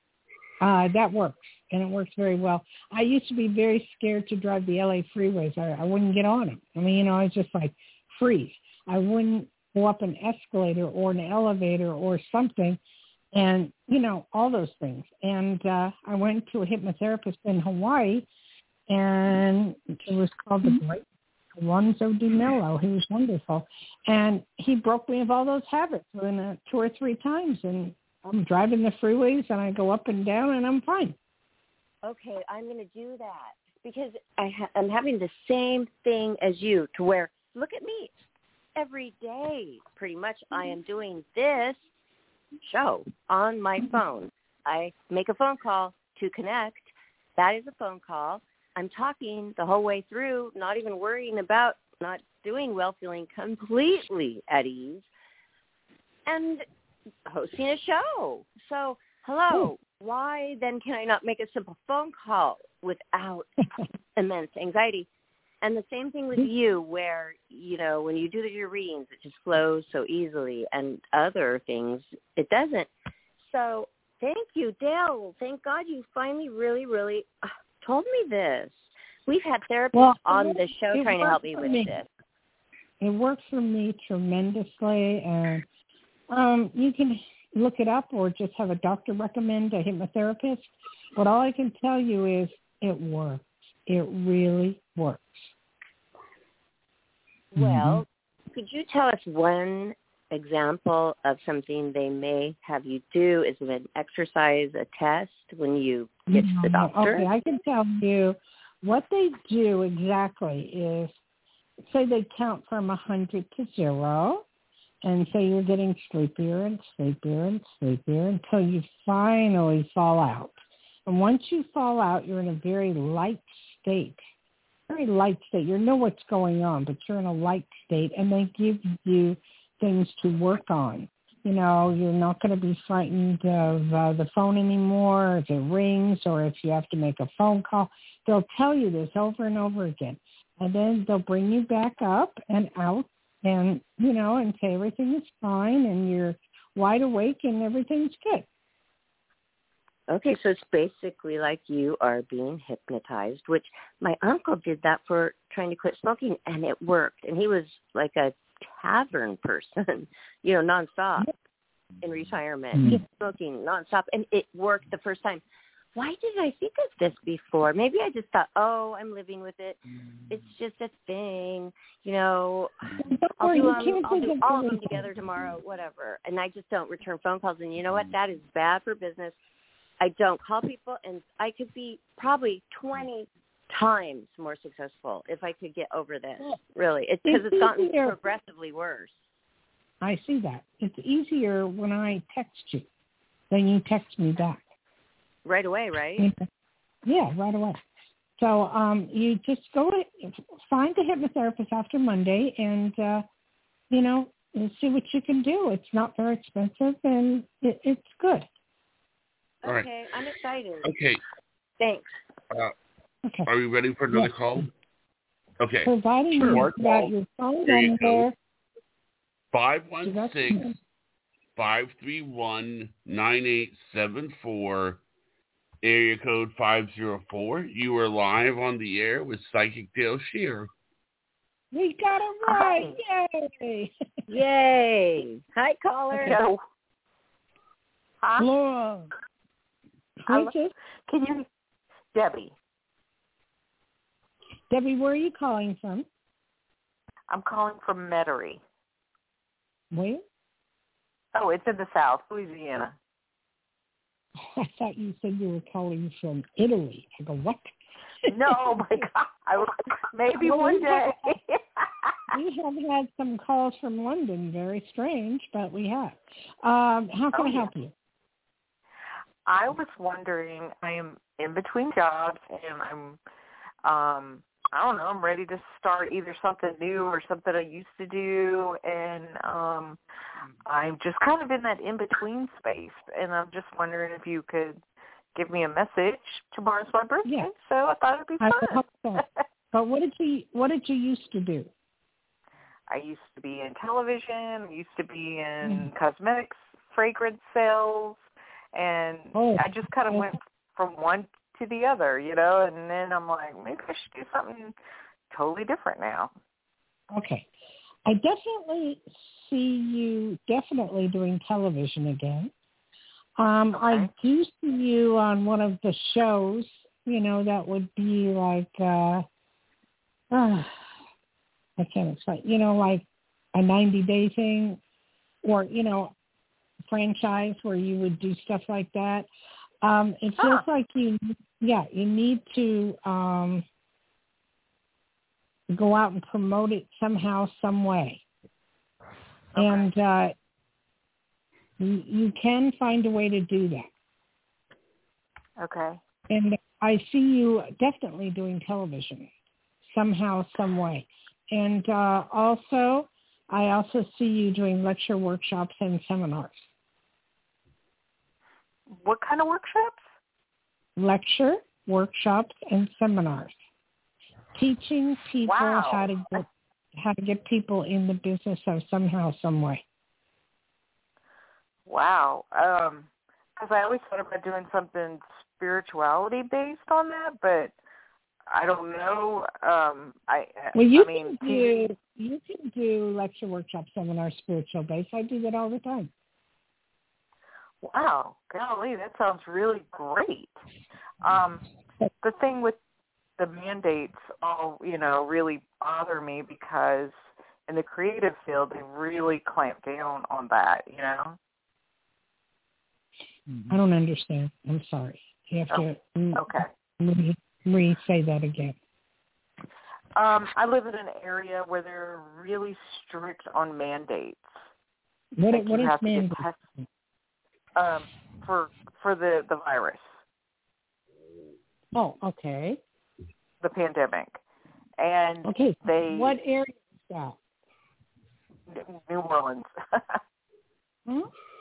Uh, that works, and it works very well. I used to be very scared to drive the L A freeways. I, I wouldn't get on them. I mean, you know, I was just like, freeze. I wouldn't go up an escalator or an elevator or something and, you know, all those things. And uh, I went to a hypnotherapist in Hawaii, and it was called the Great Alonzo Di Mello. He was wonderful. And he broke me of all those habits within uh, two or three times. And I'm driving the freeways, and I go up and down, and I'm fine. Okay, I'm going to do that because I ha- I'm having the same thing as you to where, look at me. Every day, pretty much, I am doing this show on my phone. I make a phone call to connect. That is a phone call. I'm talking the whole way through, not even worrying about not doing well, feeling completely at ease, and hosting a show. So, hello, why then can I not make a simple phone call without immense anxiety? And the same thing with you where, you know, when you do your readings, it just flows so easily, and other things, it doesn't. So thank you, Dale. Thank God you finally really, really uh, told me this. We've had therapists well, on the show trying to help me with me. this. It worked for me tremendously. And um, you can look it up or just have a doctor recommend a hypnotherapist. But all I can tell you is it works. It really works. Well, could you tell us one example of something they may have you do? Is it an exercise, a test when you get to the doctor? Okay, I can tell you what they do exactly is, say they count from one hundred to zero, and say you're getting sleepier and sleepier and sleepier until you finally fall out. And once you fall out, you're in a very light state. Very light state. You know what's going on, but you're in a light state, and they give you things to work on. You know, you're not going to be frightened of uh, the phone anymore if it rings or if you have to make a phone call. They'll tell you this over and over again, and then they'll bring you back up and out and, you know, and say everything is fine and you're wide awake and everything's good. Okay, so it's basically like you are being hypnotized, which my uncle did that for trying to quit smoking, and it worked. And he was like a tavern person, you know, nonstop in retirement, mm-hmm. just smoking nonstop, and it worked the first time. Why didn't I think of this before? Maybe I just thought, oh, I'm living with it. It's just a thing, you know. I'll do, um, I'll do all of them together tomorrow, whatever. And I just don't return phone calls. And you know what? That is bad for business. I don't call people, and I could be probably twenty times more successful if I could get over this, really. It's because it's gotten progressively worse. I see that. It's easier when I text you than you text me back. Right away, right? Yeah, right away. So um, you just go find a hypnotherapist after Monday and, uh, you know, and see what you can do. It's not very expensive, and it, it's good. All right. Okay, I'm excited. Okay. Thanks. Uh, okay. Are we ready for another yeah. call? Okay. Providing sure. you got your phone There you number. go. five one six, five three one, nine eight seven four, area code five zero four. You are live on the air with Psychic Dale Scheer. We got it right. Yay. Yay. Hi, caller. Okay. Huh? Laura. Who's this? Can you, Debbie? Debbie, where are you calling from? I'm calling from Metairie. Where? Oh, it's in the South, Louisiana. I thought you said you were calling from Italy. I go, what? No, my God. I was, maybe well, one day. We have had some calls from London. Very strange, but we have. Um, how can oh, I help yeah. you? I was wondering, I am in between jobs, and I'm, um, I don't know, I'm ready to start either something new or something I used to do, and um, I'm just kind of in that in-between space, and I'm just wondering if you could give me a message. Tomorrow's my birthday, yeah. so I thought it'd be I fun. hope so. But what did you what did you used to do? I used to be in television. I used to be in mm. cosmetics, fragrance sales, and oh. I just kind of went from one to the other, you know, and then I'm like, maybe I should do something totally different now. Okay. I definitely see you definitely doing television again. Um, okay. I do see you on one of the shows, you know, that would be like, uh, uh, I can't explain, you know, like a ninety-day thing or, you know, franchise where you would do stuff like that. Um, it feels huh. like you, yeah, you need to um, go out and promote it somehow, some way. Okay. And uh, you, you can find a way to do that. Okay. And I see you definitely doing television somehow, some way. And uh, also, I also see you doing lecture workshops and seminars. What kind of workshops? Lecture, workshops, and seminars. Teaching people wow. how to get how to get people in the business of somehow, some way. Wow. Um, because I always thought about doing something spirituality based on that, but I don't know. Um, I well, you I mean, can do you can do lecture, workshop, seminar, spiritual based. I do that all the time. Wow, golly, that sounds really great. Um, the thing with the mandates, all you know, really bother me because in the creative field they really clamp down on that. You know. I don't understand. I'm sorry. You have oh, to okay. re, re say that again. Um, I live in an area where they're really strict on mandates. What, like what you is have to mandate? get tested, um, for for the, the virus. Oh, okay. The pandemic, and okay. They what area is that? New Orleans. hmm?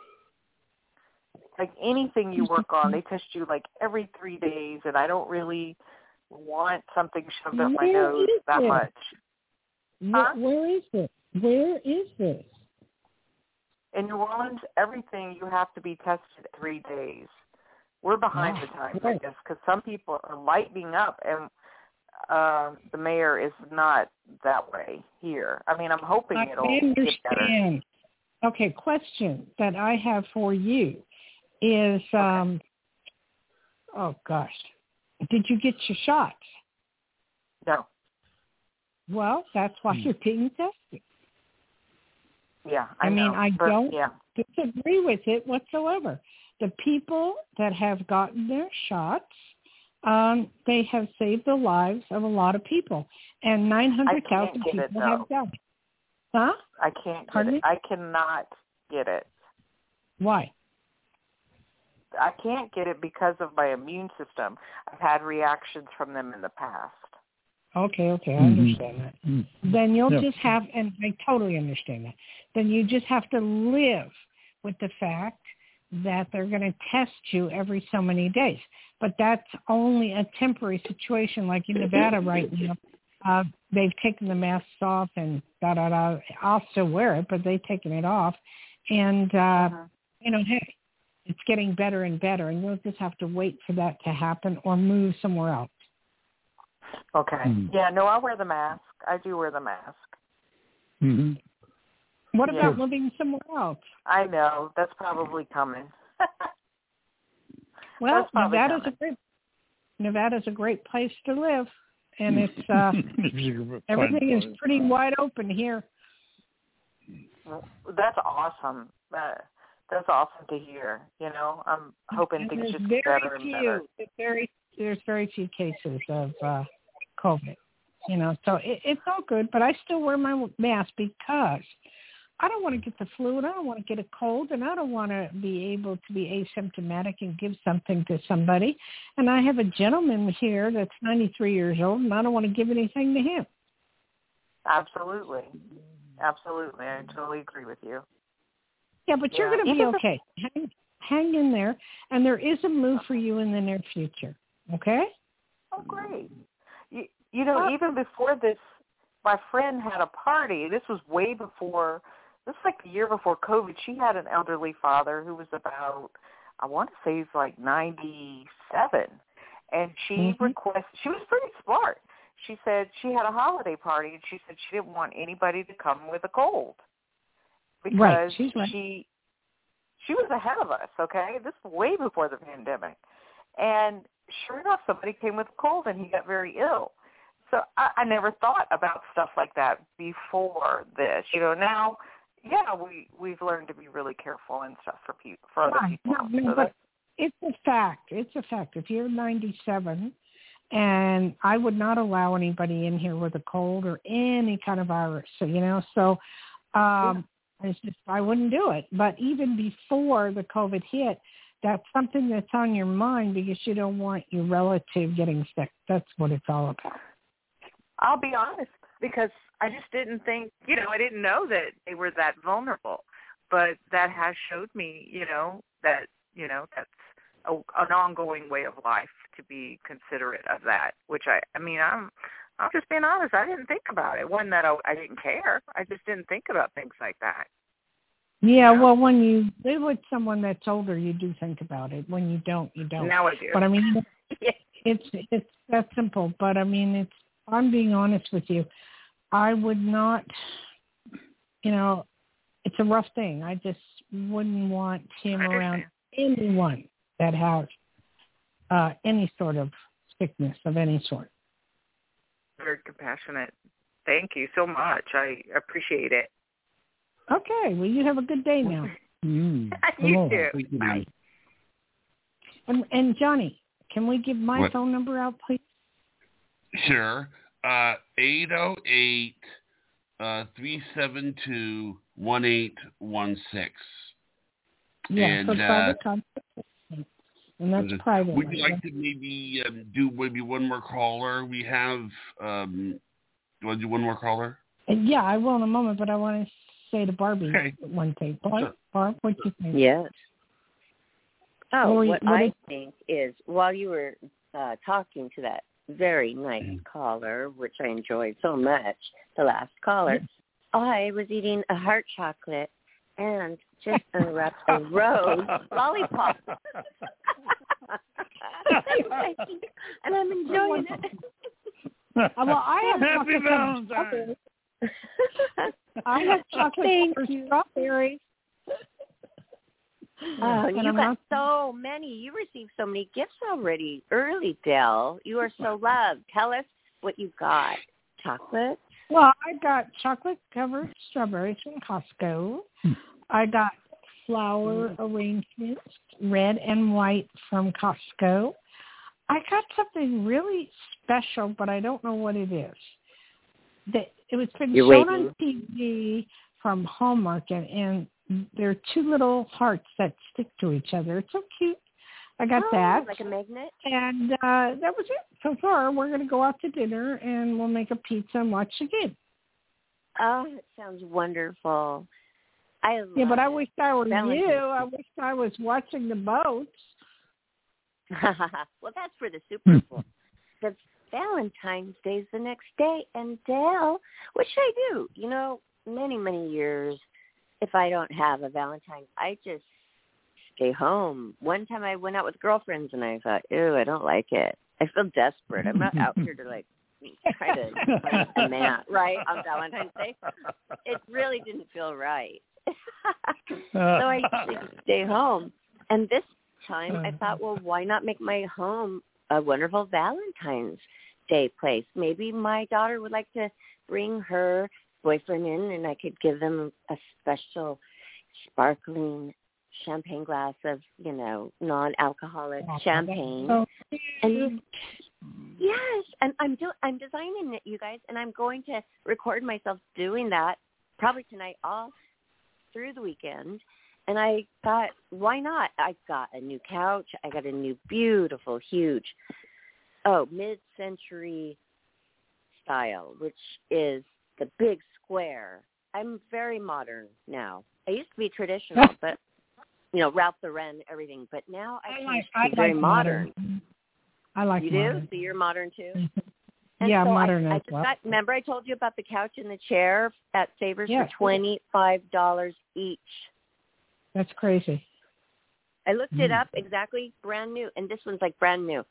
Like anything you work on, they test you like every three days, and I don't really want something shoved up my Where nose that this? much. Where, Huh? where is this? Where is this? In New Orleans, everything you have to be tested three days. We're behind wow. the times, right. I guess, because some people are lightening up, and uh, the mayor is not that way here. I mean, I'm hoping I it'll understand. get better. Okay, question that I have for you is, um, oh gosh, did you get your shots? No. Well, that's why you're being tested. Yeah, I, I mean, know, I but, don't yeah. disagree with it whatsoever. The people that have gotten their shots, um, they have saved the lives of a lot of people, and nine hundred thousand people it, have died. Huh? I can't get Pardon it. me? I cannot get it. Why? I can't get it because of my immune system. I've had reactions from them in the past. Okay, okay, I Mm-hmm. understand that. Mm-hmm. Then you'll Yep. just have, and I totally understand that, then you just have to live with the fact that they're going to test you every so many days. But that's only a temporary situation, like in Nevada right now. uh, they've taken the masks off and da da da. I'll still wear it, but they've taken it off, and uh, uh-huh. you know, hey, it's getting better and better, and we'll just have to wait for that to happen or move somewhere else. Okay. Mm. Yeah. No, I wear the mask. I do wear the mask. Mm-hmm. What yeah. about living somewhere else? I know that's probably coming. Well, Nevada's a great Nevada's a great place to live, and it's uh, everything is pretty wide open here. Well, that's awesome. Uh, that's awesome to hear. You know, I'm hoping and things just get better and few, better. There's very there's very few cases of uh, COVID. You know, so it, it's all good, but I still wear my mask because I don't want to get the flu, and I don't want to get a cold, and I don't want to be able to be asymptomatic and give something to somebody. And I have a gentleman here that's ninety-three years old, and I don't want to give anything to him. Absolutely. Absolutely. I totally agree with you. Yeah, but you're yeah. going to be Even okay. Hang, hang in there, and there is a move for you in the near future, okay? Oh, great. You, you know, oh. even before this, my friend had a party. This was way before, this was like the year before COVID. She had an elderly father who was about, I want to say he's like ninety-seven. And she mm-hmm. requested, she was pretty smart. She said she had a holiday party, and she said she didn't want anybody to come with a cold. Because right. She's right. she she was ahead of us, okay? This was way before the pandemic. And sure enough, somebody came with a cold, and he got very ill. So I, I never thought about stuff like that before this. You know, now, yeah, we, we've learned to be really careful and stuff for people, for other right. people. No, no, so but it's a fact. It's a fact. If you're ninety-seven, and I would not allow anybody in here with a cold or any kind of virus, so, you know, so um, yeah. it's just, I wouldn't do it. But even before the COVID hit, that's something that's on your mind because you don't want your relative getting sick. That's what it's all about. I'll be honest, because I just didn't think, you know, I didn't know that they were that vulnerable. But that has showed me, you know, that, you know, that's a, an ongoing way of life to be considerate of that, which I, I mean, I'm, I'm just being honest. I didn't think about it. It wasn't that I, I didn't care. I just didn't think about things like that. Yeah, you know? Well, when you live with someone that's older, you do think about it. When you don't, you don't. Now I do. But I mean, it's it's that simple. But I mean, it's. I'm being honest with you. I would not. You know, it's a rough thing. I just wouldn't want him around anyone that has uh, any sort of sickness of any sort. Very compassionate. Thank you so much. I appreciate it. Okay. Well, you have a good day now. Mm. You too. Bye. And, and Johnny, can we give my what? phone number out, please? Sure. Uh, eight oh eight, three seven two, one eight one six. Yeah, and, for private uh, consultation. And that's private. Would you like to maybe um, do maybe one more caller? We have, um, you want to do one more caller? Yeah, I will in a moment, but I want to say to Barbie okay. one thing. Barb, sure. Barb, what do you think? Yes. Oh, what, what, what I is... think is while you were uh, talking to that very nice mm. caller, which I enjoyed so much, the last caller, yes. I was eating a heart chocolate and just unwrapped a rose lollipop. And I'm enjoying it. Well, I have Happy Valentine's. I have chocolate for strawberries. Oh, and you I'm got not... so many. You received so many gifts already early, Del. You are so loved. Tell us what you got. Chocolate? Well, I got chocolate-covered strawberries from Costco. I got flower arrangements, red and white from Costco. I got something really special, but I don't know what it is. That it was been You're shown waiting. on T V from Hallmark, and, and there are two little hearts that stick to each other. It's so cute. I got oh, that. Like a magnet? And uh, that was it. So far, we're going to go out to dinner, and we'll make a pizza and watch the game. Oh, it sounds wonderful. I love yeah, but I wish I were Valentine's. you. I wish I was watching the boats. Well, that's for the Super Bowl. The Valentine's Day's the next day. And Dale, what should I do? You know, many, many years, if I don't have a Valentine's, I just stay home. One time I went out with girlfriends and I thought, ew, I don't like it. I feel desperate. I'm not out here to like try to find a man, right, on Valentine's Day. It really didn't feel right. So I just stay home. And this time I thought, well, why not make my home a wonderful Valentine's Day place? Maybe my daughter would like to bring her boyfriend in and I could give them a special sparkling champagne glass of, you know, non-alcoholic oh, champagne. So and yes, and I'm do- I'm designing it, you guys, and I'm going to record myself doing that probably tonight all through the weekend. And I thought, why not? I got a new couch. I got a new beautiful, huge, oh, mid-century style, which is the big square. I'm very modern now. I used to be traditional, but you know, Ralph Lauren, everything. But now I, I like I very like modern. modern. I like you modern. do? So you're modern too? And yeah, so modern I, as I just well. got, remember I told you about the couch and the chair at Savers yes. for twenty-five dollars each. That's crazy. I looked mm. it up, exactly, brand new. And this one's like brand new.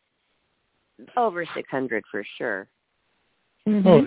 Over six hundred for sure. Mm-hmm. Oh,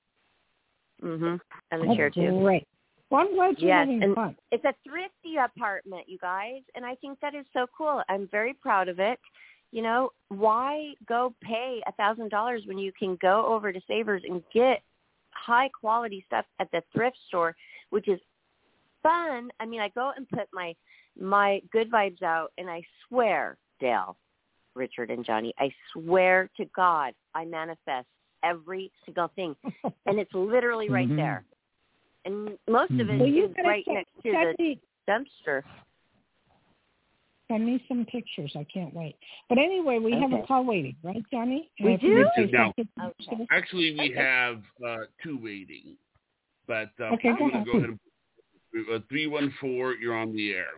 yeah. Mm-hmm. And the That's chair too. Great. Well, I'm glad you're yes, having and fun. It's a thrifty apartment, you guys, and I think that is so cool. I'm very proud of it. You know, why go pay a thousand dollars when you can go over to Savers and get high quality stuff at the thrift store, which is fun. I mean, I go and put my my good vibes out, and I swear, Dale, Richard, and Johnny, I swear to God, I manifest every single thing, and it's literally right mm-hmm. there. And most of it well, is right next to the me, dumpster. Send me some pictures. I can't wait. But anyway, we okay. have a call waiting, right, Johnny? We do? No. Okay. Actually, we okay. have uh, two waiting. But uh, okay, I'm go, going to go ahead and uh, three one four, you're on the air.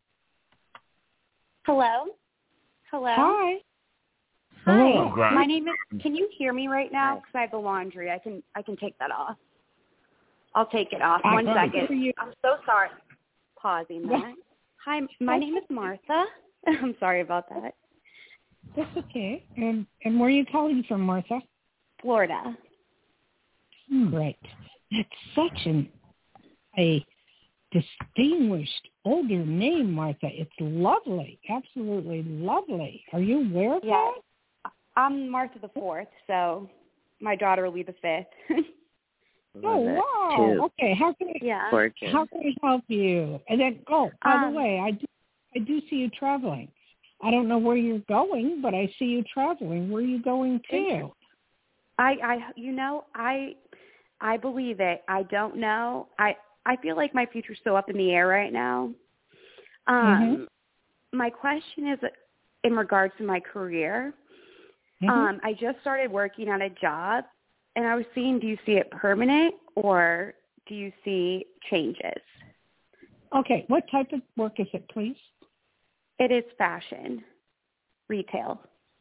Hello? Hello? Hi. Hi. Oh, right. My name is, can you hear me right now? Because I have the laundry. I can I can take that off. I'll take it off. I One second. You. I'm so sorry. Pausing that. Hi, my name is Martha. I'm sorry about that. That's okay. And and where are you calling from, Martha? Florida. Hmm. Great. That's such an a distinguished older name, Martha. It's lovely. Absolutely lovely. Are you aware of yeah. that? I'm Martha the fourth, so my daughter will be the fifth. Oh, wow. Too. Okay. How can I, yeah. how can I help you? And then, oh, by um, the way, I do, I do see you traveling. I don't know where you're going, but I see you traveling. Where are you going to? I, I, you know, I, I believe it. I don't know. I, I feel like my future's so up in the air right now. Um, mm-hmm. My question is in regards to my career. Mm-hmm. Um, I just started working at a job. And I was seeing, do you see it permanent or do you see changes? Okay. What type of work is it, please? It is fashion, retail.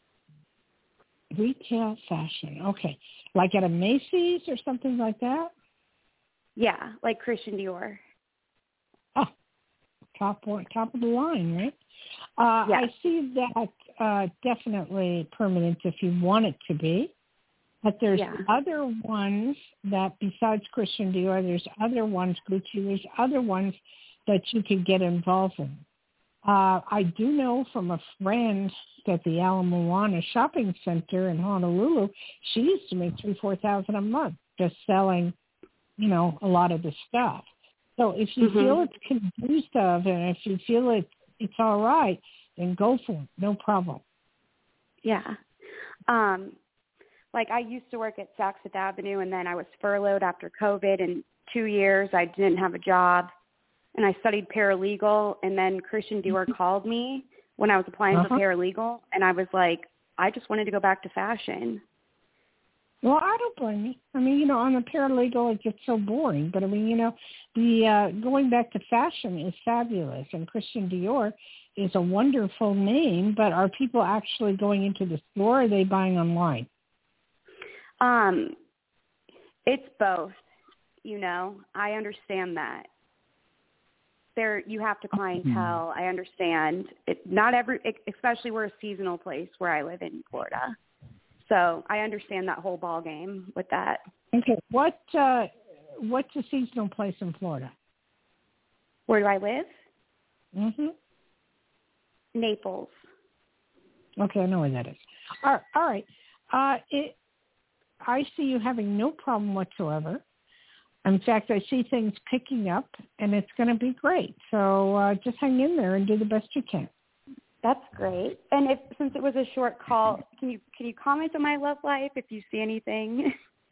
Retail fashion. Okay. Like at a Macy's or something like that? Yeah, like Christian Dior. Oh, top one, top of the line, right? Uh, yes. I see that uh, definitely permanent if you want it to be. But there's yeah. other ones that besides Christian Dior, there's other ones, Gucci, there's other ones that you could get involved in. Uh, I do know from a friend that the Ala Moana shopping center in Honolulu, she used to make three, four thousand a month just selling, you know, a lot of the stuff. So if you mm-hmm. feel it's conducive and if you feel it, it's all right, then go for it. No problem. Yeah. Um, Like I used to work at Saks Fifth Avenue, and then I was furloughed after COVID. And two years I didn't have a job, and I studied paralegal. And then Christian Dior called me when I was applying uh-huh. for paralegal, and I was like, I just wanted to go back to fashion. Well, I don't blame you. I mean, you know, on a paralegal, it gets so boring. But I mean, you know, the uh, going back to fashion is fabulous, and Christian Dior is a wonderful name. But are people actually going into the store, or are they buying online? Um, it's both. You know, I understand that. There, you have to clientele. I understand. It, not every, especially we're a seasonal place where I live in Florida. So I understand that whole ball game with that. Okay. What uh, what's a seasonal place in Florida? Where do I live? Mm-hmm. Naples. Okay, I know where that is. All right. All right. Uh, it, I see you having no problem whatsoever. In fact, I see things picking up, and it's going to be great. So uh, just hang in there and do the best you can. That's great. And if since it was a short call, can you can you comment on my love life if you see anything?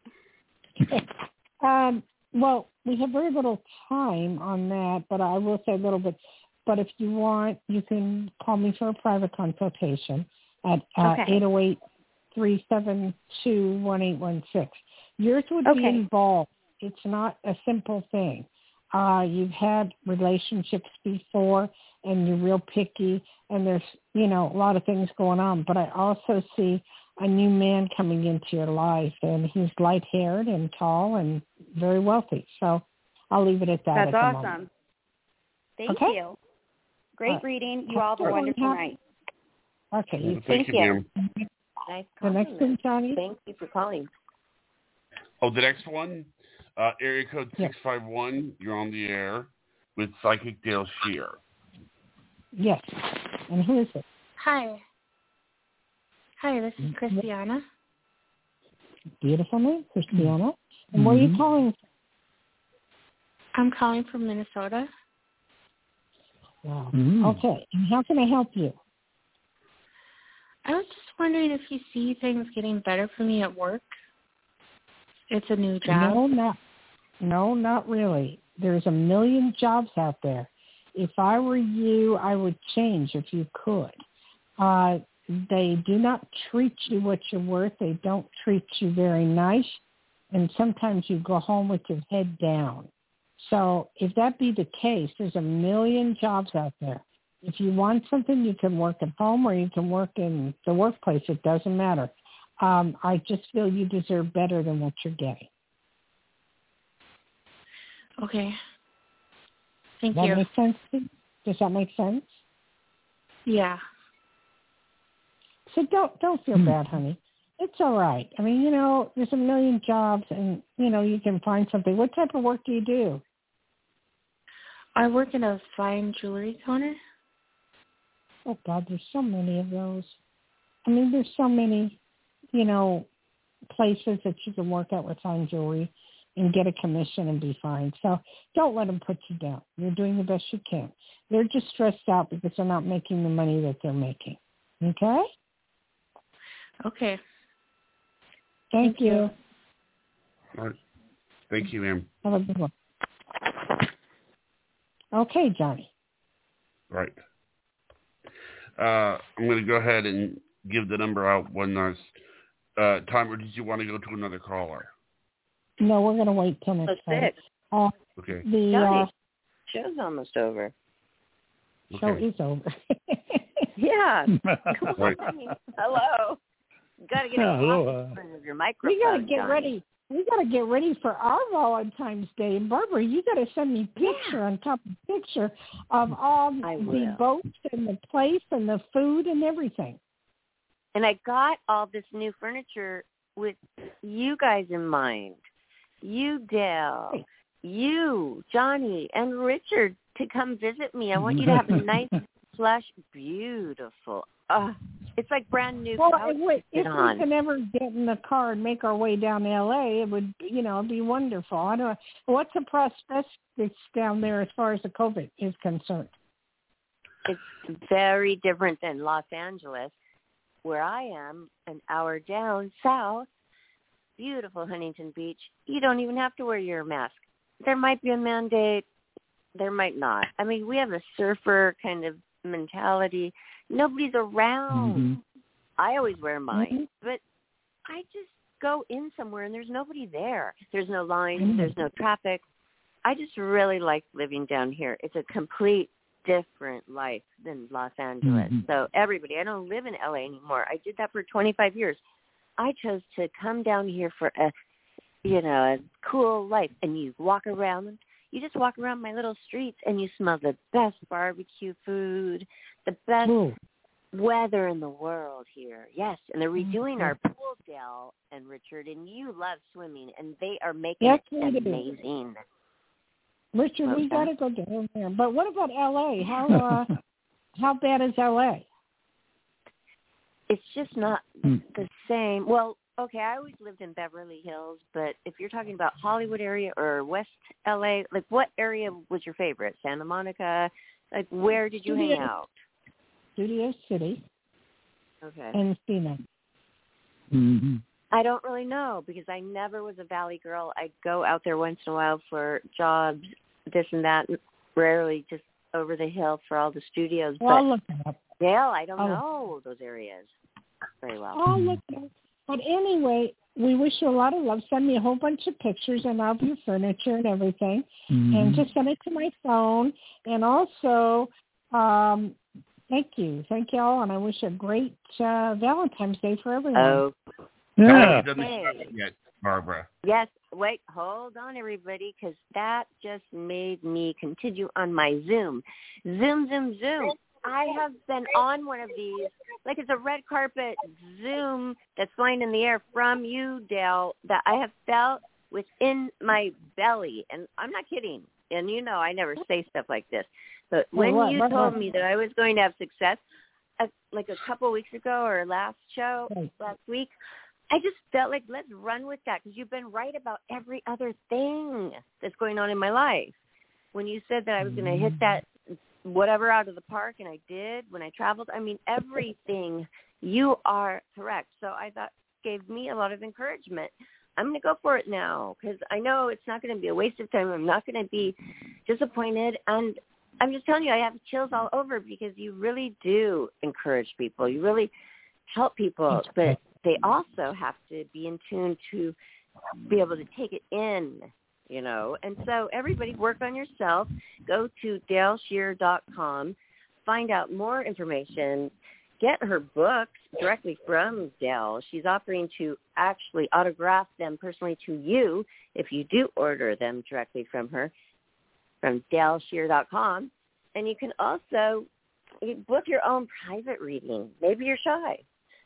um, well, we have very little time on that, but I will say a little bit. But if you want, you can call me for a private consultation at uh, Okay. eight oh eight, three seven two, one eight one six. Yours would Okay. be involved. It's not a simple thing. Uh, you've had relationships before, and you're real picky, and there's, you know, a lot of things going on. But I also see a new man coming into your life, and he's light-haired and tall and very wealthy. So I'll leave it at that. That's at the awesome. moment. Thank Okay. you. Great All right. reading. You all have a wonderful night. Okay. You Thank you, ma'am. Nice The next one, Johnny? Thank you for calling. Oh, the next one, uh, area code six five one. You're on the air with Psychic Dale Shear. Yes. And who is it? Hi. Hi, this is Christiana. Beautiful name, Christiana. Mm-hmm. And where are you calling from? I'm calling from Minnesota. Wow. Mm-hmm. Okay. And how can I help you? I was just wondering if you see things getting better for me at work. It's a new job. No, not, no, not really. There's a million jobs out there. If I were you, I would change if you could. Uh, they do not treat you what you're worth. They don't treat you very nice. And sometimes you go home with your head down. So if that be the case, there's a million jobs out there. If you want something, you can work at home or you can work in the workplace. It doesn't matter. Um, I just feel you deserve better than what you're getting. Okay. Thank Does you. that make sense? Does that make sense? Yeah. So don't don't feel bad, honey. It's all right. I mean, you know, there's a million jobs, and you know you can find something. What type of work do you do? I work in a fine jewelry counter. Oh God, there's so many of those. I mean, there's so many, you know, places that you can work at with fine jewelry and get a commission and be fine. So don't let them put you down. You're doing the best you can. They're just stressed out because they're not making the money that they're making. Okay? Okay. Thank, Thank you. you. All right. Thank you, ma'am. Have a good one. Okay, Johnny. Right. Uh, I'm going to go ahead and give the number out one last uh, time, or did you want to go to another caller? No, we're going to wait till next time. Uh, okay. The uh, show's almost over. Show okay. is over. Yeah. Right. Hello. You got to get a Hello. in front of your microphone. We got to get Johnny. ready. We got to get ready for our Valentine's Day. And Barbara, you got to send me picture Yeah. on top of picture of all I the will. boats and the place and the food and everything. And I got all this new furniture with you guys in mind. You, Dale, you, Johnny, and Richard to come visit me. I want you to have a nice, plush, beautiful. Uh, it's like brand new. Well, couch it would, to sit if on. we can ever get in the car and make our way down to L A, it would, you know, be wonderful. I don't. What's the prospects down there as far as the COVID is concerned? It's very different than Los Angeles, where I am, an hour down south. Beautiful Huntington Beach. You don't even have to wear your mask. There might be a mandate. There might not. I mean, we have a surfer kind of mentality. Nobody's around. Mm-hmm. I always wear mine, Mm-hmm. but I just go in somewhere and there's nobody there. There's no lines. Mm-hmm. There's no traffic. I just really like living down here. It's a complete different life than Los Angeles. Mm-hmm. So everybody, I don't live in L A anymore. I did that for twenty-five years. I chose to come down here for a, you know, a cool life. And you walk around, you just walk around my little streets and you smell the best barbecue food, the best Ooh. weather in the world here. Yes, and they're redoing our pool, Dale and Richard, and you love swimming, and they are making yes, it amazing. Richard, okay. we got to go down there. But what about L A? How uh, how bad is L A? It's just not hmm. the same. Well, okay, I always lived in Beverly Hills, but if you're talking about Hollywood area or West L A, like what area was your favorite? Santa Monica? Like where did you Studio, hang out? Studio City. Okay. And Encino. Mm-hmm. I don't really know because I never was a Valley girl. I'd go out there once in a while for jobs, this and that, rarely just over the hill for all the studios. Well, but I'll look it up. Dale, I don't I'll know those areas very well. I'll look it up. But anyway, we wish you a lot of love. Send me a whole bunch of pictures and of your furniture and everything. Mm-hmm. And just send it to my phone. And also, um, thank you. Thank you all. And I wish a great uh, Valentine's Day for everyone. Oh, yeah. Okay. Yes, Barbara. Yes. Wait, hold on, everybody, because that just made me continue on my Zoom. Zoom, Zoom, Zoom. I have been on one of these, like it's a red carpet Zoom that's flying in the air from you, Dale, that I have felt within my belly. And I'm not kidding. And you know I never say stuff like this. But when what, you what, told what? me that I was going to have success, uh, like a couple weeks ago or last show, last week, I just felt like let's run with that because you've been right about every other thing that's going on in my life. When you said that I was going to hit that whatever out of the park, and I did when I traveled, I mean, everything, you are correct. So I thought gave me a lot of encouragement. I'm going to go for it now because I know it's not going to be a waste of time. I'm not going to be disappointed. And I'm just telling you, I have chills all over because you really do encourage people. You really help people, but they also have to be in tune to be able to take it in, you know. And so everybody work on yourself. Go to dale shear dot com, find out more information, get her books directly from Dale. She's offering to actually autograph them personally to you if you do order them directly from her, from dale shear dot com. And you can also book your own private reading. Maybe you're shy.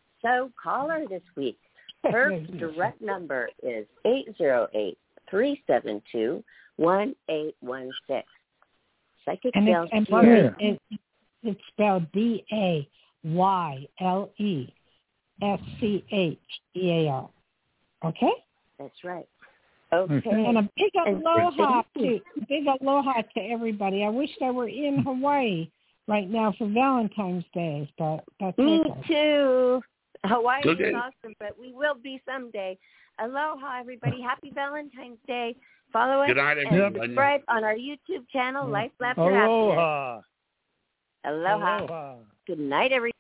So call her this week. Her direct number is eight zero eight, three seven two, one eight one six. Psychic and Dale it's, Shear. It, it's spelled D A Y L E S C H E A R. Okay? That's right. Okay. And a big And aloha to big aloha to everybody. I wish I were in Hawaii right now for Valentine's Day, but that's Me okay. too. Hawaii Okay. is awesome, but we will be someday. Aloha, everybody. Happy Valentine's Day. Follow us Good night, and everyone. subscribe on our YouTube channel, Life, Laughter, Aloha. Happiness. Aloha. Aloha. Good night, everybody.